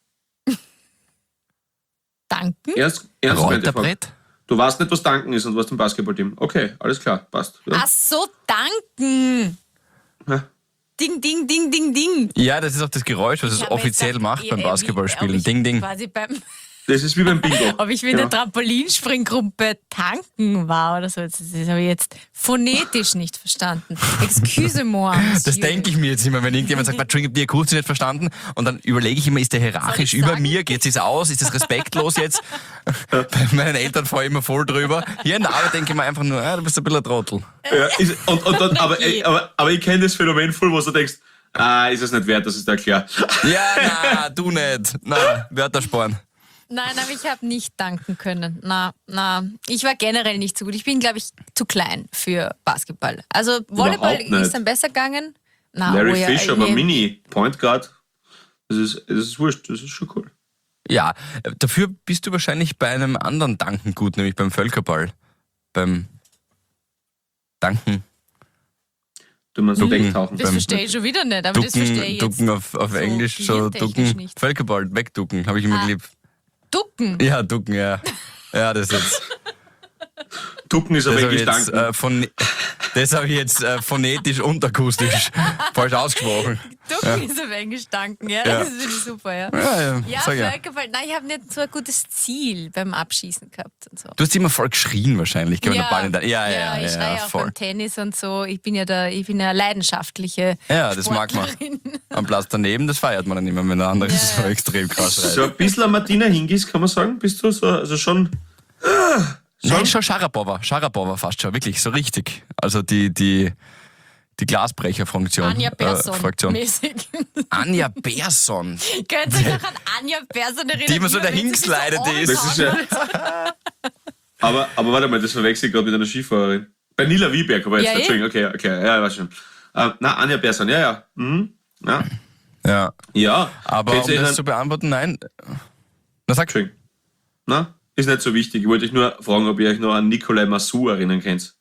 Danken? Ernst, ernst gemeinte Frage. Reuterbrett? Du weißt nicht, was danken ist und was im Basketballteam. Okay, alles klar, passt. Ja. Ach so, danken. Ja. Ding, ding, ding, ding, ding. Ja, das ist auch das Geräusch, was Ich es hab mir offiziell jetzt macht gedacht, beim eh, eh, wie- Basketballspielen. ob ich Ding, ding. Quasi beim, Das ist wie beim Bingo. ob ich mit Genau. der Trampolinspringgruppe tanken war oder so. Das, das habe ich jetzt phonetisch nicht verstanden. Excuse-moi. Das denke ich mir jetzt immer, wenn irgendjemand sagt, Entschuldigung, ich habe die Akustik nicht verstanden. Und dann überlege ich immer, ist der hierarchisch Soll ich über sagen? mir? Geht es aus? Ist das respektlos jetzt? Bei meinen Eltern fahre ich immer voll drüber. Hier in der Arbeit denke ich mir einfach nur, ah, du bist ein bisschen ein Trottel. Ja, ist, und, und dann, aber, ey, aber, aber ich kenne das Phänomen voll, wo du denkst, ah, ist es nicht wert, dass ich da erkläre. Ja, na, du nicht. Na, Wörter sparen. Nein, aber ich habe nicht danken können. Na, na, ich war generell nicht so gut. Ich bin, glaube ich, zu klein für Basketball. Also Volleyball Überhaupt nicht. ist dann besser gegangen. Na, Larry oh ja, Fish, aber eh. Mini, Point Guard, das ist, das ist wurscht, das ist schon cool. Ja, äh, dafür bist du wahrscheinlich bei einem anderen Danken gut, nämlich beim Völkerball. Beim Danken. Du meinst Ducken. wegtauchen. Das beim- verstehe ich schon wieder nicht, aber das verstehe ich Ducken, jetzt. Ducken auf, auf so Englisch, so gehirntechnisch Ducken. nicht. Völkerball, wegducken, habe ich immer Ah. geliebt. Ducken. Ja, Ducken, ja. Ja, das ist. Ducken ist Das aber habe ich wirklich jetzt, danken. äh, von, das habe ich jetzt äh, phonetisch und akustisch falsch ausgesprochen. Ducken ist auf Englisch danken, ja. Ja. Das finde ich super, ja. Ja, ja, Ja, sag ja. Völkerball. Nein, ich habe nicht so ein gutes Ziel beim Abschießen gehabt und so. Du hast immer voll geschrien wahrscheinlich, gell, wenn ja, der Ball in der, ja, ja, ja, ich ja, schreie ja auch voll. beim Tennis und so. Ich bin ja da, ich bin ja leidenschaftliche Ja, das mag man. Sportlerin. Am Platz daneben, das feiert man dann immer, wenn der andere Ja, so ja. extrem krass schreit. So ein bisschen an Martina Hingis, kann man sagen, bist du so, also schon, Nein, schon Sharapova, Sharapova fast schon, wirklich, so richtig. Also die, die, die Glasbrecherfunktion. Anja äh, Persson Fraktion. mäßig. Anja Persson. Könnt ihr euch noch an Anja Persson erinnern? Die immer so wenn sie dahin sich geslidet so ist. das ist ja, aber, aber warte mal, das verwechsel ich gerade mit einer Skifahrerin. Bei Nila Wieberg, aber jetzt, Ja, eh. Entschuldigung, okay, okay, ja, weiß schon. Äh, na, Anja Persson, ja, ja. Mhm. Ja, Ja, ja. aber Könnt um ihr euch das an- zu beantworten, nein. Na sag. Entschuldigung. Na, ist nicht so wichtig. Ich wollte euch nur fragen, ob ihr euch noch an Nikolai Massou erinnern könnt.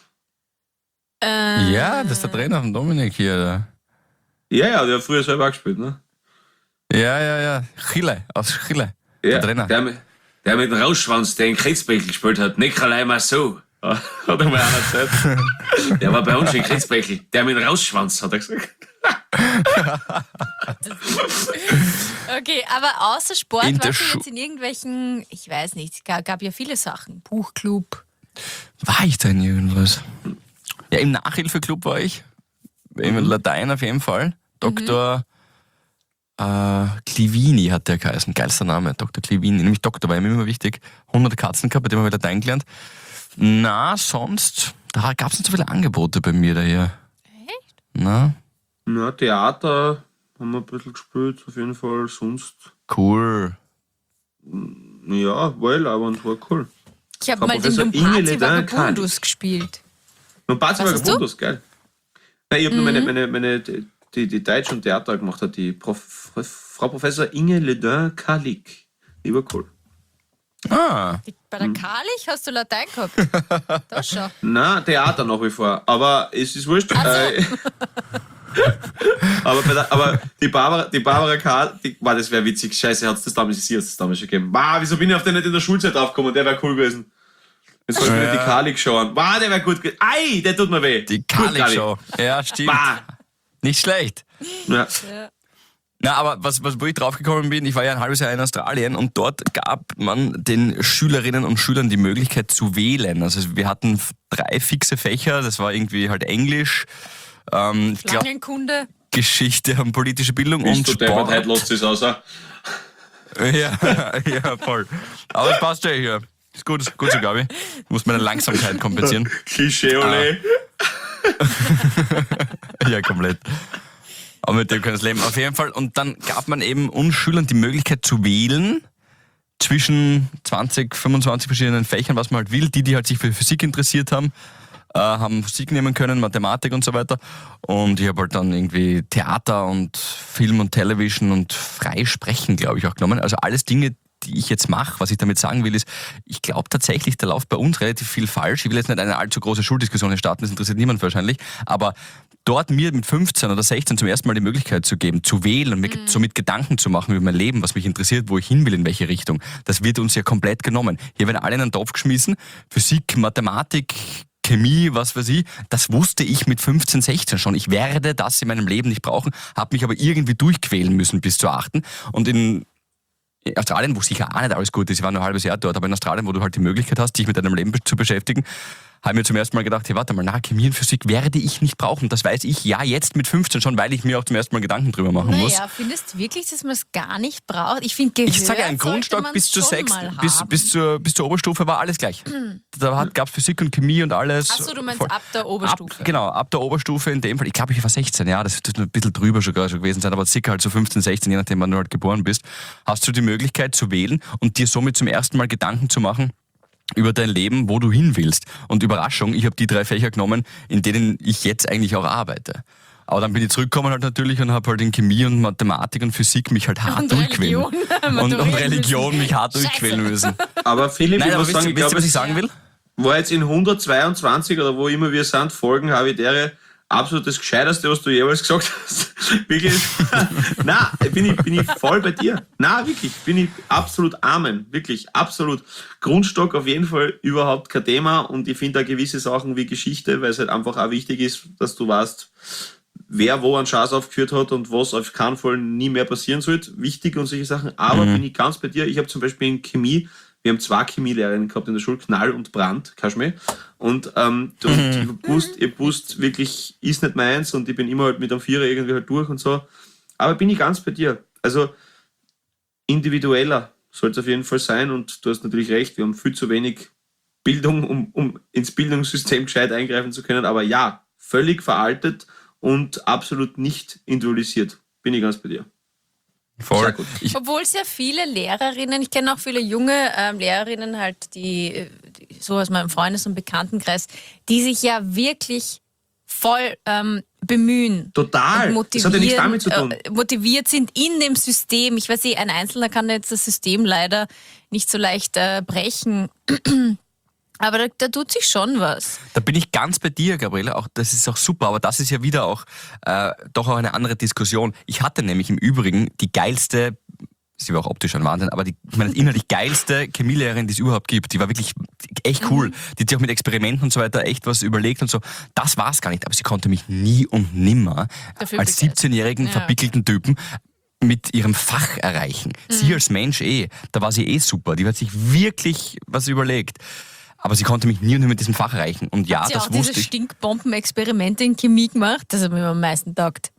Äh, Ja, das ist der Trainer von Dominik hier. Ja, ja, der hat früher selber auch gespielt, ne? Ja, ja, ja. Chile, aus Chile. Ja, Der Trainer. Der, mit- der mit dem Rausschwanz, der in Kreuzbrechl gespielt hat. Nikolai Massou. Hat er mal einer erzählt. Der war bei uns in Kreuzbrechl. Der mit dem Rausschwanz, hat er gesagt. Okay, aber außer Sport In der warst du Schu- jetzt in irgendwelchen, ich weiß nicht, es gab, gab ja viele Sachen. Buchclub. War ich da in irgendwas? Ja, im Nachhilfeclub war ich. Im Latein auf jeden Fall. Doktor äh, Clivini hat der geheißen. Geilster Name, Doktor Clivini. Nämlich Doktor war ihm immer wichtig. hundert Katzen gehabt, bei dem habe ich Latein gelernt. Na, sonst, da gab es nicht so viele Angebote bei mir daher. Echt? Na, Na, Theater haben wir ein bisschen gespielt, auf jeden Fall. Sonst, cool. ja, well, aber und war cool. Ich habe Frau mal den Professor Lumpazzi Ingele Vagabundus Dank. gespielt. Und Bazi Was hast du? Vagabundus, geil. Nein, ich habe nur meine, meine, meine The- die, die Deutsch- und Theater gemacht hat, die Prof, Frau Professor Inge Ledin-Kalik. Lieber cool. Ah, Die, bei der Karlich hast du Latein gehabt. Das schon. Nein, Theater nach wie vor. Aber es ist wurscht. Äh, aber, bei der, aber die Barbara, die Barbara Karl, die, wow, das wäre witzig. Scheiße, hat es das damals, sie hat es damals schon gegeben. Wow, wieso bin ich auf den nicht in der Schulzeit aufgekommen? Der wäre cool gewesen. Jetzt wollte ich Ja. mir die Kalik schauen. Wow, der wäre gut gewesen. Ei, der tut mir weh. die Gut, Kali. Kalik-Show. Ja, stimmt. Wow. Nicht schlecht. Ja. Na, aber was, was, wo ich draufgekommen bin, ich war ja ein halbes Jahr in Australien und dort gab man den Schülerinnen und Schülern die Möglichkeit zu wählen. Also wir hatten drei fixe Fächer, das war irgendwie halt Englisch, ähm, ich glaub, Schlangenkunde. Geschichte und politische Bildung Bist und du deppert, Sport. heute lässt es aus. ah? Ja, ja, voll. Aber es passt ja hier. Ist gut, gut so, Gabi. Ich muss meine Langsamkeit kompensieren. Klischee, ole. Ja, komplett. Aber mit dem können wir leben. Auf jeden Fall. Und dann gab man eben uns Schülern die Möglichkeit zu wählen zwischen zwanzig, fünfundzwanzig verschiedenen Fächern, was man halt will. Die, die halt sich für Physik interessiert haben, äh, haben Physik nehmen können, Mathematik und so weiter. Und ich habe halt dann irgendwie Theater und Film und Television und Freisprechen, glaube ich, auch genommen. Also alles Dinge, die ich jetzt mache. Was ich damit sagen will, ist, ich glaube tatsächlich, da läuft bei uns relativ viel falsch. Ich will jetzt nicht eine allzu große Schuldiskussion starten, das interessiert niemand wahrscheinlich, aber dort mir mit fünfzehn oder sechzehn zum ersten Mal die Möglichkeit zu geben, zu wählen und mir Mhm. somit Gedanken zu machen über mein Leben, was mich interessiert, wo ich hin will, in welche Richtung, das wird uns ja komplett genommen. Hier werden alle in einen Topf geschmissen, Physik, Mathematik, Chemie, was weiß ich, das wusste ich mit fünfzehn, sechzehn schon. Ich werde das in meinem Leben nicht brauchen, habe mich aber irgendwie durchquälen müssen bis zur achten. Und in Australien, wo sicher auch nicht alles gut ist, ich war nur ein halbes Jahr dort, aber in Australien, wo du halt die Möglichkeit hast, dich mit deinem Leben zu beschäftigen, habe ich mir zum ersten Mal gedacht, hey, warte mal, na, Chemie und Physik werde ich nicht brauchen. Das weiß ich ja jetzt mit fünfzehn schon, weil ich mir auch zum ersten Mal Gedanken drüber machen muss. Naja, findest du wirklich, dass man es gar nicht braucht? Ich finde, Gehör Ich sage, ein sollte Grundstock man bis zur schon sechs, mal bis, haben. bis, zur, bis zur Oberstufe war alles gleich. Da gab es Physik und Chemie und alles. Ach so, du meinst voll- ab der Oberstufe. Ab, genau, ab der Oberstufe in dem Fall. Ich glaube, ich war sechzehn, ja, das wird ein bisschen drüber sogar schon gewesen sein, aber sicher halt so fünfzehn, sechzehn, je nachdem, wann du halt geboren bist, hast du die Möglichkeit zu wählen und dir somit zum ersten Mal Gedanken zu machen über dein Leben, wo du hin willst. Und Überraschung, ich habe die drei Fächer genommen, in denen ich jetzt eigentlich auch arbeite. Aber dann bin ich zurückgekommen halt natürlich und habe halt in Chemie und Mathematik und Physik mich halt hart Und durchquälen. Religion. Und, und Maturieren Religion müssen. mich hart Scheiße. durchquälen müssen. Aber Philipp, Nein, ich aber muss wisst, sagen, ihr- ich wisst ihr, glaube, was ich es sagen will? war jetzt in hundertzweiundzwanzig oder wo immer wir sind, Folgen Habitäre, absolut das Gescheiterste, was du jeweils gesagt hast. Wirklich. Na, bin ich, bin ich voll bei dir. Na, wirklich, bin ich absolut Amen. Wirklich, absolut. Grundstock auf jeden Fall überhaupt kein Thema und ich finde da gewisse Sachen wie Geschichte, weil es halt einfach auch wichtig ist, dass du weißt, wer wo einen Schatz aufgeführt hat und was auf keinen Fall nie mehr passieren sollte. Wichtig und solche Sachen. Aber bin ich ganz bei dir. Ich habe zum Beispiel in Chemie, wir haben zwei Chemielehrerinnen gehabt in der Schule, Knall und Brand, Kaschmir. Und ähm, du, ich hab gewusst, ich hab gewusst, wirklich ist nicht meins und ich bin immer halt mit einem Vierer irgendwie halt durch und so. Aber bin ich ganz bei dir. Also individueller soll es auf jeden Fall sein und du hast natürlich recht, wir haben viel zu wenig Bildung, um, um ins Bildungssystem gescheit eingreifen zu können. Aber ja, völlig veraltet und absolut nicht individualisiert. Bin ich ganz bei dir. Sehr Voll. gut. Ich, Obwohl sehr viele Lehrerinnen, ich kenne auch viele junge ähm, Lehrerinnen halt, die, äh, die so aus meinem Freundes- und Bekanntenkreis, die sich ja wirklich voll ähm, bemühen. Total. Und Das hat ja nichts damit zu tun. äh, motiviert sind in dem System. Ich weiß nicht, ein Einzelner kann jetzt das System leider nicht so leicht äh, brechen. Aber da, da tut sich schon was. Da bin ich ganz bei dir, Gabriele. Auch das ist auch super, aber das ist ja wieder auch äh, doch auch eine andere Diskussion. Ich hatte nämlich im Übrigen die geilste, sie war auch optisch ein Wahnsinn, aber die ich meine, inhaltlich geilste Chemielehrerin, die es überhaupt gibt. Die war wirklich echt cool. Die hat sich auch mit Experimenten und so weiter echt was überlegt und so. Das war es gar nicht, aber sie konnte mich nie und nimmer Dafür als begeistern. siebzehnjährigen Ja. verpickelten Typen mit ihrem Fach erreichen. Sie als Mensch eh, da war sie eh super. Die hat sich wirklich was überlegt. Aber sie konnte mich nie und nie mit diesem Fach erreichen. Und ja, Hat sie das auch diese wusste ich. Stinkbomben-Experimente in Chemie gemacht? Das hat mir am meisten taugt.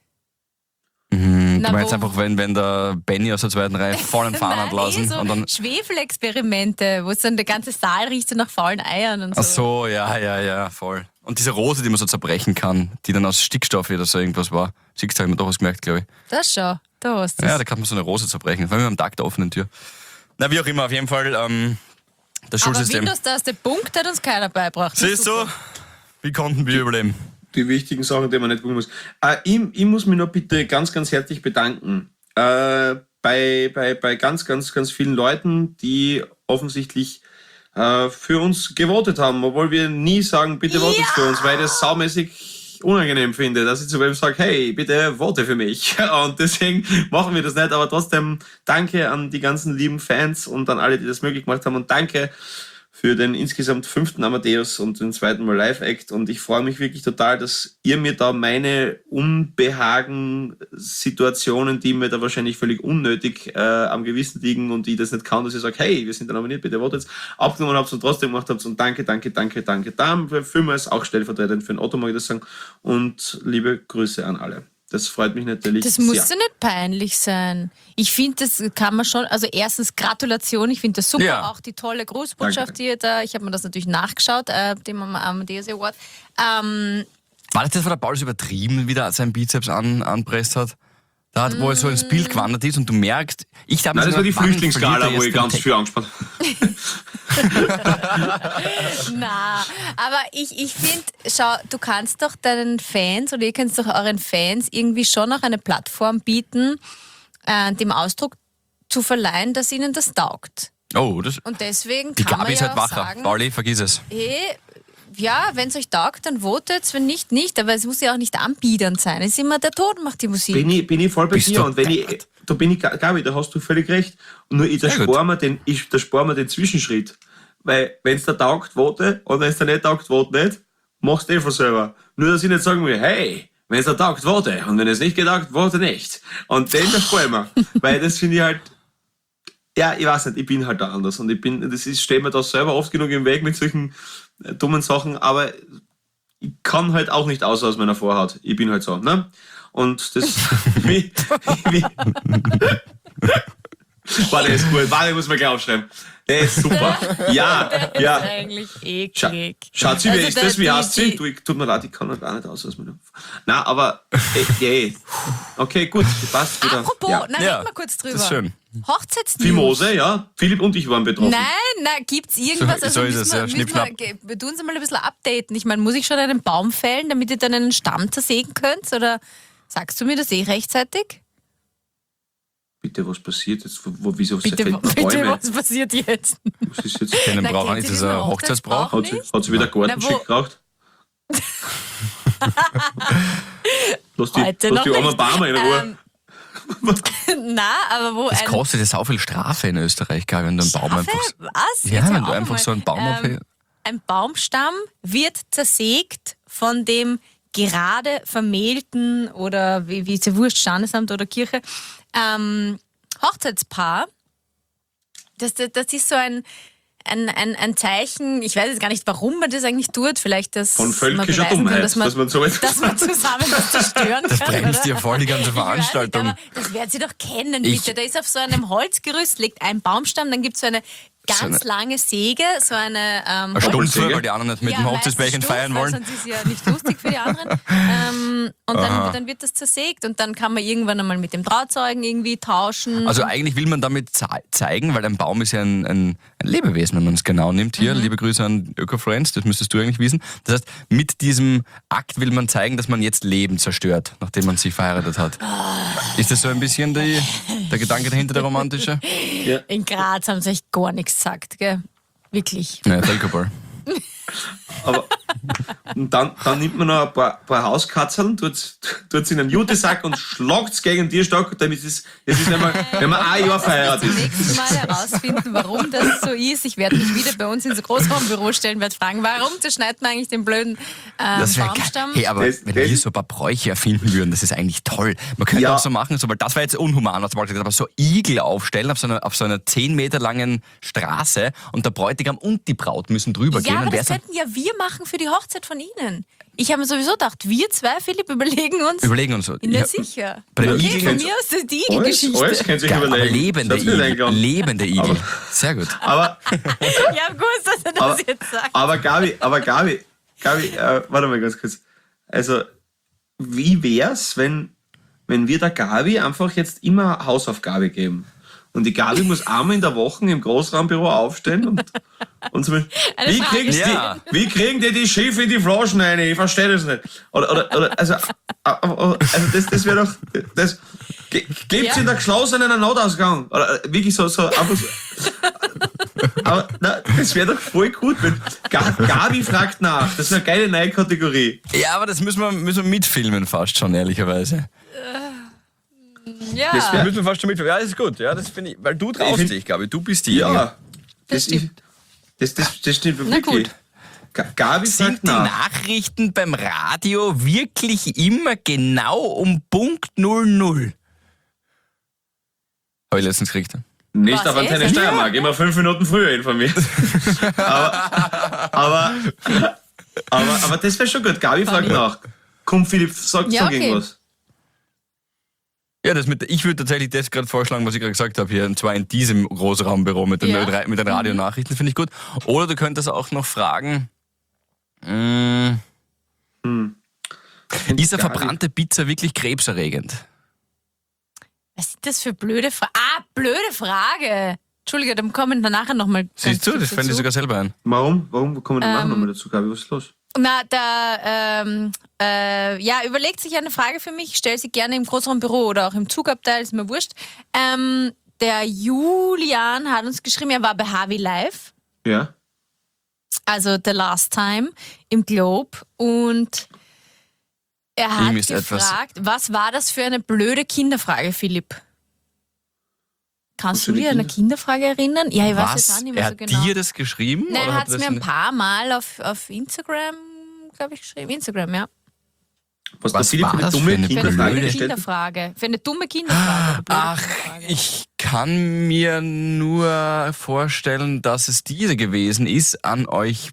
Mhm, Na, du meinst wo- einfach, wenn, wenn der Benny aus der zweiten Reihe vollen Fahren hat Nein, lassen eh so und dann. Schwefelexperimente, wo es dann der ganze Saal riecht so nach faulen Eiern und so. Ach so, ja, ja, ja, voll. Und diese Rose, die man so zerbrechen kann, die dann aus Stickstoff oder so irgendwas war. Siehst du, habe ich mir doch was gemerkt, glaube ich. Das schau, da hast du Ja, da kann man so eine Rose zerbrechen. Vor allem am Tag der offenen Tür. Na, wie auch immer, auf jeden Fall ähm, das Aber Schulsystem. Windows, da ist der Punkt, hat uns keiner beibracht. Siehst du, wie konnten wir überleben? die wichtigen Sachen, die man nicht gucken muss. Äh, ich, ich muss mich noch bitte ganz, ganz herzlich bedanken. Äh, bei, bei, bei ganz, ganz, ganz vielen Leuten, die offensichtlich äh, für uns gewotet haben, obwohl wir nie sagen, bitte votet für uns, weil ich das saumäßig unangenehm finde, dass ich zu wem sage, hey, bitte vote für mich. Und deswegen machen wir das nicht, aber trotzdem danke an die ganzen lieben Fans und an alle, die das möglich gemacht haben und danke für den insgesamt fünften Amadeus und den zweiten Mal Live-Act. Und ich freue mich wirklich total, dass ihr mir da meine Unbehagen-Situationen, die mir da wahrscheinlich völlig unnötig äh, am Gewissen liegen und ich das nicht kann, dass ihr sagt, hey, wir sind da nominiert, bitte votet, abgenommen habt und trotzdem gemacht habt. Und danke, danke, danke, danke. Dafür vielmals auch stellvertretend für den Otto, mag ich das sagen. Und liebe Grüße an alle. Das freut mich natürlich Das sehr. muss ja nicht peinlich sein. Ich finde, das kann man schon, also erstens Gratulation, ich finde das super, Ja. auch die tolle Grußbotschaft, Danke. die ihr da, ich habe mir das natürlich nachgeschaut, äh, dem Amadeus Award. Ähm, War das das, wo der Paul so übertrieben wieder seinen Bizeps an, anpresst hat? Da hat, wo er so ins Bild gewandert ist und du merkst, ich habe Nein, das war die Flüchtlingsgala, wo ich ganz viel viel Angst hatte. na, aber ich, ich finde, schau, du kannst doch deinen Fans oder ihr könnt doch euren Fans irgendwie schon auch eine Plattform bieten, äh, dem Ausdruck zu verleihen, dass ihnen das taugt. Oh, das, Und deswegen die kann Gabi man ist ja halt auch wacher. sagen, Pauli, vergiss es. hey, ja, wenn es euch taugt, dann votet, wenn nicht, nicht. Aber es muss ja auch nicht anbiedernd sein. Es ist immer der Tod macht die Musik. Bin ich, bin ich voll bei Bist dir. du Und wenn ich, deppert. da bin ich, Gabi, da hast du völlig recht. Und nur ich, da Sehr gut. sparen wir den, ich, da sparen wir den Zwischenschritt. Weil, wenn es dir taugt, vote. Und wenn es dir nicht taugt, vote nicht. Mach's eh von selber. Nur, dass ich nicht sagen will, hey, wenn es dir taugt, vote. Und wenn es nicht getaugt, vote nicht. Und den, da sparen wir. Weil das finde ich halt, ja, ich weiß nicht, ich bin halt da anders. Und ich bin, das ist, steht mir da selber oft genug im Weg mit solchen äh, dummen Sachen. Aber ich kann halt auch nicht aus aus meiner Vorhaut. Ich bin halt so, ne? Und das, wie, wie, Warte, der ist gut. Warte, muss man gleich aufschreiben. Der ist super. Ja, Das ist ja. eigentlich Scha eklig. Schaut sie, wer Also ist der- das? Wie die- heißt sie? die- Du, ich- tut mir leid, ich kann halt auch nicht aus aus meiner. Nein, aber, äh, yeah. Okay, gut, passt wieder. Apropos, Ja. na, Ja, reden wir kurz drüber. das ist schön. Hochzeitsnews. Fimose, ja. Philipp und ich waren betroffen. Nein, nein, gibt's irgendwas? So- Also so ist müssen es, wir, ja, müssen schnipp, schnapp. wir, ge- wir tun Sie mal ein bisschen updaten. Ich meine, muss ich schon einen Baum fällen, damit ihr dann einen Stamm zersägen könnt? Oder sagst du mir das eh rechtzeitig? Bitte, was passiert jetzt? Wo, wo, wieso Bitte, zerfällt man bitte Bäume? was passiert jetzt? Was ist jetzt? Keinen Na, Brauch kennt nicht, ihr das ist diesen ein Hochzeitsbrauch. Hochzeitsbrauch? Hat sie, nicht? hat sie wieder Na, wo- Gartenschick geraucht? Lass die, Heute lass noch die armen nicht. Bäume in Ruhe. Ähm, Na, aber wo Das ein... kostet ja sau viel Strafe in Österreich, gell, wenn du einen Baum Strafe? einfach. Was? Ja, Jetzt hör wenn du auf einfach einmal. so einen Baum auf- ähm, Ein Baumstamm wird zersägt von dem gerade vermählten oder wie, wie ist ja wurscht, Standesamt oder Kirche, ähm, Hochzeitspaar. Das, das, das ist so ein, ein, ein, ein Zeichen, ich weiß jetzt gar nicht, warum man das eigentlich tut, vielleicht, dass Von man völkischer beweisen Dummheit, kann, dass man, dass man so etwas dass man zusammen was zerstören Das kann. bremst oder? dir voll die ganze Ich weiß Veranstaltung. Nicht, aber das werden Sie doch kennen, Ich- bitte. Da ist auf so einem Holzgerüst, liegt ein Baumstamm, dann gibt es so eine ganz So eine- lange Säge, so eine... Ähm, Eine Stumpfe, Doppelsäge? weil die anderen nicht mit dem ja, Hochzeitsbärchen meistens feiern stumpf, weil wollen. Sonst ist ja nicht lustig für die anderen. ähm, und dann, dann wird das zersägt und dann kann man irgendwann einmal mit dem Trauzeugen irgendwie tauschen. Also eigentlich will man damit ze- zeigen, weil ein Baum ist ja ein, ein, ein Lebewesen, wenn man es genau nimmt. Hier, Mhm. liebe Grüße an Öko-Friends, das müsstest du eigentlich wissen. Das heißt, mit diesem Akt will man zeigen, dass man jetzt Leben zerstört, nachdem man sich verheiratet hat. Ist das so ein bisschen die, der Gedanke dahinter, der romantische? In Graz haben sie echt gar nichts gesagt, gell? Wirklich. Ja, Völkerball. Aber und dann, dann nimmt man noch ein paar, paar Hauskatzeln, tut es in einen Jutesack und schlagt es gegen den Tierstock, damit es, das ist, wenn man, wenn man ein Jahr verheiratet Das ist. nächste Mal herausfinden, warum das so ist. Ich werde mich wieder bei uns ins Großraumbüro stellen, werde fragen, warum zerschneidet man eigentlich den blöden ähm, Das wäre geil. Baumstamm? Hey, aber Das- wenn das- wir so ein paar Bräuche erfinden würden, das ist eigentlich toll. Man könnte Ja. auch so machen, so, weil das war jetzt unhuman, was du gesagt hast, aber so Igel aufstellen auf so einer, auf so einer zehn Meter langen Straße und der Bräutigam und die Braut müssen drüber gehen. Ja, aber und wer das so, könnten ja wir machen für die Hochzeit von Ihnen. Ich habe mir sowieso gedacht, wir zwei, Philipp, überlegen uns. überlegen uns so. Na Ja, sicher. bei den Okay, Igeln- von mir aus das die Alles, Igelgeschichte. alles könnt sich geil, aber überlegen. lebende Schaut's nicht Igel. eingeladen. Lebende Igel. Aber- Sehr gut. Aber, Ich habe gewusst, dass er das aber, jetzt sagt. aber Gabi, aber Gabi, Gabi äh, warte mal ganz kurz. Also, wie wär's, wenn, wenn wir der Gabi einfach jetzt immer eine Hausaufgabe geben? Und die Gabi muss einmal in der Woche im Großraumbüro aufstehen und, Und zum Beispiel, Eine wie, Frage kriegen die, stellen. wie kriegen die die Schiffe in die Flaschen rein? Ich verstehe das nicht. Oder, oder, oder also, also das, das wäre doch, das, gibt's Ja. in der geschlossenen einen Notausgang? Oder wirklich so, so, einfach so. Aber na, das wäre doch voll gut, wenn Ga- Gabi fragt nach. Das ist eine geile neue Kategorie. Ja, aber das müssen wir, müssen wir mitfilmen fast schon, ehrlicherweise. Ja, Das wär- müssen wir fast schon mitfilmen. Ja, das ist gut. Ja, das finde ich, weil du traust find- dich, glaube ich. Du bist die. Ja. Das stimmt. Das, das, das stimmt Na wirklich. gut. Ga- Gabi Sind fragt die nach. Nachrichten beim Radio wirklich immer genau um Punkt null null? Habe ich letztens gekriegt. Nicht Was, auf Antenne echt? Steiermark, immer fünf Minuten früher informiert. aber, aber, aber, aber das wäre schon gut. Gabi fragt nach. Komm, Philipp, sag, Ja, sag okay. irgendwas. Ja, das mit, ich würde tatsächlich das gerade vorschlagen, was ich gerade gesagt habe, hier, und zwar in diesem Großraumbüro mit den, Ja. Ra- mit den Radionachrichten, finde ich gut. Oder du könntest auch noch fragen, mh, Hm. ist eine Gabi- verbrannte Pizza wirklich krebserregend? Was sind das für blöde Fragen? Ah, blöde Frage. Entschuldige, dann kommen wir nachher nochmal. Siehst du, das fände ich sogar selber ein. Warum? Warum kommen wir denn nachher Ähm, nochmal dazu, Gabi? Was ist los? Na, da, ähm, äh, ja, überlegt sich eine Frage für mich, stell sie gerne im Großraumbüro oder auch im Zugabteil, ist mir wurscht. Ähm, der Julian hat uns geschrieben, er war bei Harvey Live, Ja? also The Last Time im Globe, und er hat Ihm ist etwas- gefragt, was war das für eine blöde Kinderfrage, Philipp? Kannst Was du für eine dich an eine Kinder- Kinderfrage erinnern? Ja, ich weiß jetzt Was? auch nicht Er mehr hat so genau. dir das geschrieben? Nein, oder er hat es das mir ein in- paar Mal auf, auf Instagram, glaube ich, geschrieben. Instagram, ja. Was, Was der Philipp war für eine das dumme für eine Für eine Kinderfrage blöde gestellt hat? Kinderfrage. Für eine dumme Kinderfrage. eine blöde Ach, Kinderfrage. ich kann mir nur vorstellen, dass es diese gewesen ist an euch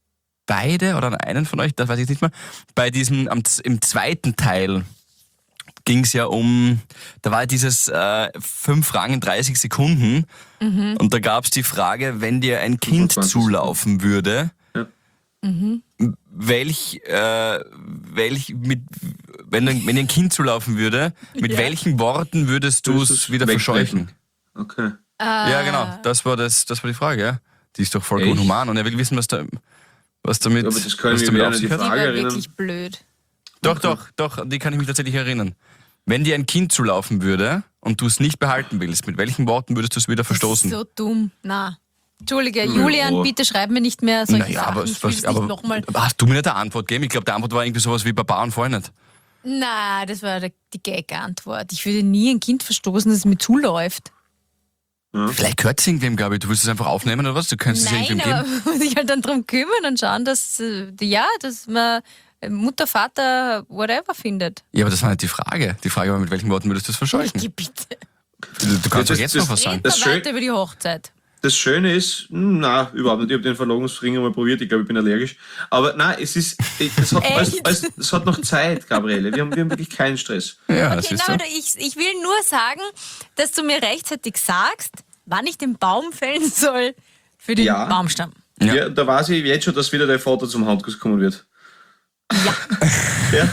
beide oder an einen von euch, das weiß ich nicht mehr. Bei diesem, am, im zweiten Teil ging es ja um, da war ja dieses äh, fünf Fragen in dreißig Sekunden Mhm. und da gab es die Frage, wenn dir ein Kind fünfundzwanzig zulaufen würde, Ja. Mhm. welch, äh, welch mit, wenn, wenn dir ein Kind zulaufen würde, mit Ja. welchen Worten würdest du Würdest es du's wieder wegblenden? verscheuchen? Okay. Ja, genau. Das war das, das war die Frage, ja. Die ist doch vollkommen Echt? human und er will wissen, was da, was damit, Ja, aber das können was wir damit mir auf nicht sich die hat. Die Frage war erinnern. wirklich blöd. Doch, doch, doch, an die kann ich mich tatsächlich erinnern. Wenn dir ein Kind zulaufen würde und du es nicht behalten willst, mit welchen Worten würdest du es wieder verstoßen? Das ist so dumm. Na. Entschuldige, Ja. Julian, bitte schreib mir nicht mehr solche Naja, Sachen. aber, ich es- will was, es aber nicht nochmal. hast du mir nicht eine Antwort gegeben? Ich glaube, die Antwort war irgendwie sowas wie Baba und voll nicht. Na, das war der- die Gag-Antwort. Ich würde nie ein Kind verstoßen, das es mir zuläuft. Vielleicht hört es irgendwem, glaube ich. Du willst es einfach aufnehmen oder was? Du könntest es Nein, irgendwem aber geben. man muss sich halt dann darum kümmern und schauen, dass, äh, die- ja, dass man Mutter, Vater, whatever findet. Ja, aber das war nicht die Frage. Die Frage war, mit welchen Worten würdest du es verscheuchen? Geh bitte. Du, du kannst Das- doch jetzt das- noch was sagen. Red Das mal schön- weiter über die Hochzeit. Das Schöne ist, hm, na, überhaupt nicht. Ich habe den Verlobungsring einmal probiert. Ich glaube, ich bin allergisch. Aber nein, es ist, es hat, alles, Echt? alles, es hat noch Zeit, Gabriele. Wir haben, wir haben wirklich keinen Stress. Ja, Okay, siehst na, du? aber ich, ich will nur sagen, dass du mir rechtzeitig sagst, wann ich den Baum fällen soll für den Ja. Baumstamm. Ja. Ja. Da weiß ich jetzt schon, dass wieder dein Vater zum Handkuss kommen wird. Ja. Ja.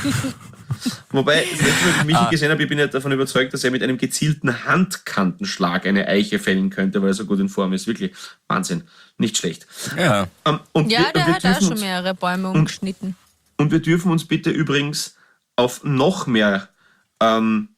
Wobei, das letzte Mal, als ich Ah. Michi gesehen habe, ich bin ja davon überzeugt, dass er mit einem gezielten Handkantenschlag eine Eiche fällen könnte, weil er so gut in Form ist. Wirklich Wahnsinn. Nicht schlecht. Ja. Ähm, und Ja, wir, der und wir hat auch dürfen schon uns, mehrere Bäume umgeschnitten. Und wir dürfen uns bitte übrigens auf noch mehr ähm,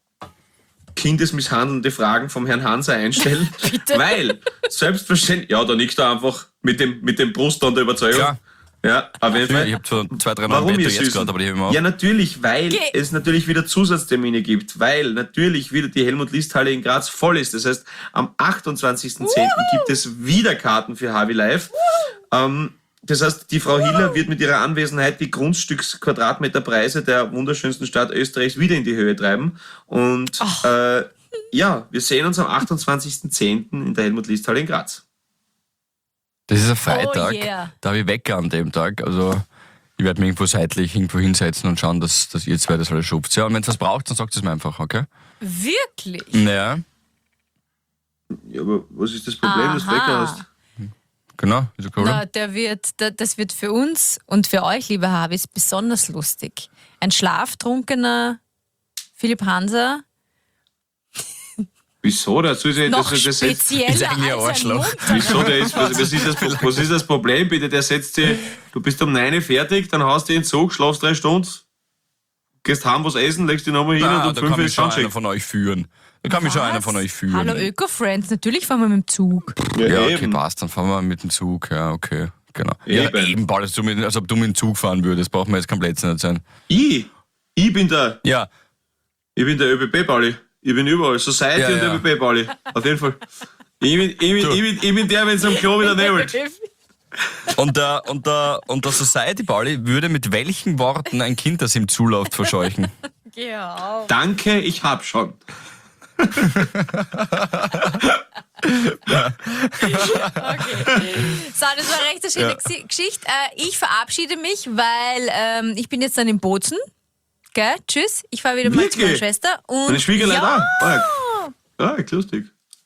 kindesmisshandelnde Fragen vom Herrn Hanser einstellen. Bitte? Weil, selbstverständlich, ja, da nickt er einfach mit dem, mit dem Brust an der Überzeugung. Klar. Ja, auf jeden Fall. Ich habe zwar zwei, drei Mal Warum Veto ihr jetzt Süßen? gerade, aber die habe ich mir auch. Ja, natürlich, weil Ge- es natürlich wieder Zusatztermine gibt, weil natürlich wieder die Helmut-List-Halle in Graz voll ist. Das heißt, am achtundzwanzigsten zehnten gibt es wieder Karten für Harvey Live. Ähm, das heißt, die Frau Hiller wird mit ihrer Anwesenheit die Grundstücks-Quadratmeterpreise der wunderschönsten Stadt Österreichs wieder in die Höhe treiben. Und äh, ja, wir sehen uns am achtundzwanzigsten zehnten in der Helmut-List-Halle in Graz. Das ist ein Freitag. Oh yeah. Da habe ich Wecker an dem Tag. Also ich werde mich irgendwo seitlich irgendwo hinsetzen und schauen, dass, dass ihr zwei das alles schupft. Ja, und wenn es was braucht, dann sagt es mir einfach, okay? Wirklich? Naja, Ja, aber was ist das Problem, dass du Aha. Wecker hast? genau. Ist okay, Na, oder? der wird, der, das wird für uns und für euch, liebe Habis, besonders lustig. Ein schlaftrunkener Philipp Hanser Wieso? Das soll sich, das, Noch das, das setzt, spezieller ist eigentlich ein als ein Arschloch. Munter. wieso der ist, was, was, ist das, was ist das Problem, bitte? Der setzt sich, du bist um neun Uhr fertig, dann haust du in den Zug, schlafst drei Stunden, gehst heim was essen, legst dich nochmal hin Ah, und um da fünf kann Uhr mich ist schon Soundcheck. einer von euch führen. Da kann mich schon einer von euch führen. Hallo Öko-Friends, natürlich fahren wir mit dem Zug. Ja, Ja, okay, eben. passt, dann fahren wir mit dem Zug. Ja, okay, genau. Ja, Eben. eben, Paul, als, du mit, als ob du mit dem Zug fahren würdest, braucht man jetzt kein Plätzchen nicht sein. Ich, ich bin der, Ja, ich bin der ÖBB-Pauli. Ich bin überall. Society Ja, und ja. ÖBB-Pauli. Auf jeden Fall. Ich bin, ich bin, ich bin, ich bin der, wenn es am Klo wieder nebelt. und der, und der, und der Society Pauli würde mit welchen Worten ein Kind, das ihm zuläuft, verscheuchen? Ja. Danke, ich hab schon. Okay. So, das war eine recht schöne Gsi- Geschichte. Äh, ich verabschiede mich, weil ähm, ich bin jetzt dann in Bozen. Gell? Tschüss. Ich fahre wieder mal zu meiner Wirklich? Schwester. Und Meine Schwiegerlein ja, auch. Ah, ah, lustig.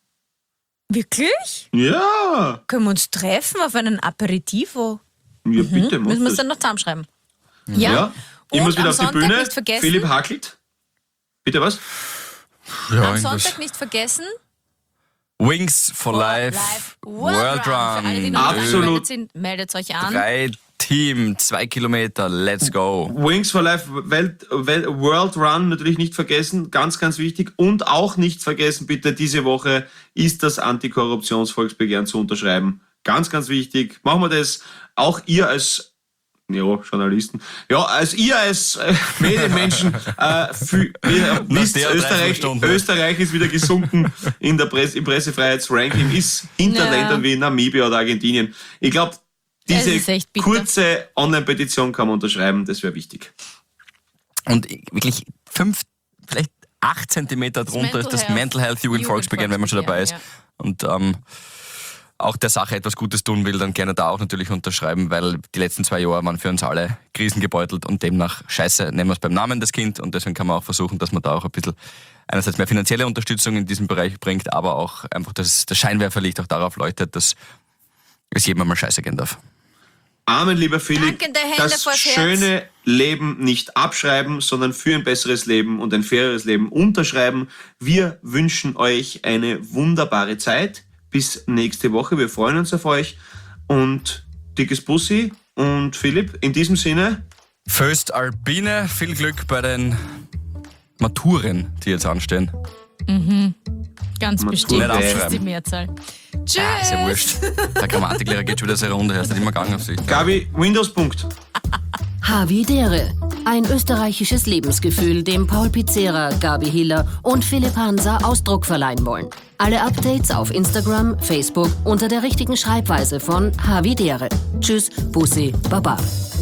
Wirklich? Ja. Können wir uns treffen auf einen Aperitivo? Ja, bitte, mach Müssen wir es das. dann noch zusammenschreiben. Ja. Ja. Ich Und muss wieder am auf die Sonntag Bühne. nicht vergessen- Philipp hackelt. Bitte was? Ja, Am irgendwas. Sonntag nicht vergessen. Wings for Life, Live World Für alle, die Run, noch Absolut. angemeldet sind, meldet euch an. drei Team, zwei Kilometer, let's go. Wings for Life Welt, Welt, World Run natürlich nicht vergessen, ganz, ganz wichtig. Und auch nicht vergessen, bitte, diese Woche ist das Antikorruptionsvolksbegehren zu unterschreiben. Ganz, ganz wichtig. Machen wir das. Auch ihr als ja, Journalisten. Ja, als ihr als äh, Medienmenschen äh, für, ihr wisst, der Österreich, Dreiviertelstunde. Österreich ist wieder gesunken in der Presse, im Pressefreiheitsranking, ist hinter Ja. Ländern wie Namibia oder Argentinien. Ich glaube, Es diese ist echt bitter. kurze Online-Petition kann man unterschreiben, das wäre wichtig. Und wirklich fünf, vielleicht acht Zentimeter drunter Mental ist das Health Mental Health Jugendvolksbegehren, wenn man schon dabei ist. Jugendvolksbegehren, Und ähm, auch der Sache etwas Gutes tun will, dann gerne da auch natürlich unterschreiben, weil die letzten zwei Jahre waren für uns alle krisengebeutelt und demnach scheiße, nehmen wir es beim Namen das Kind und deswegen kann man auch versuchen, dass man da auch ein bisschen einerseits mehr finanzielle Unterstützung in diesem Bereich bringt, aber auch einfach das, das Scheinwerferlicht auch darauf leuchtet, dass es jedem einmal scheiße gehen darf. Amen, lieber Philipp. Dankende Hände Das vors Herz. schöne Leben nicht abschreiben, sondern für ein besseres Leben und ein faireres Leben unterschreiben. Wir wünschen euch eine wunderbare Zeit. Bis nächste Woche. Wir freuen uns auf euch. Und dickes Bussi. Und Philipp, in diesem Sinne, Föst Alpine, viel Glück bei den Maturen, die jetzt anstehen. Ganz Matur- bestimmt. Nicht Das ist aufschreiben. die Mehrzahl. Tschüss. Ah, ist ja wurscht. Der Grammatiklehrer geht schon wieder sehr runter, er ist nicht immer gegangen auf sich. Gabi, Windows-Punkt. Havidere. Ein österreichisches Lebensgefühl, dem Paul Pizzera, Gabi Hiller und Philipp Hansa Ausdruck verleihen wollen. Alle Updates auf Instagram, Facebook unter der richtigen Schreibweise von Havidere. Tschüss, Bussi, Baba.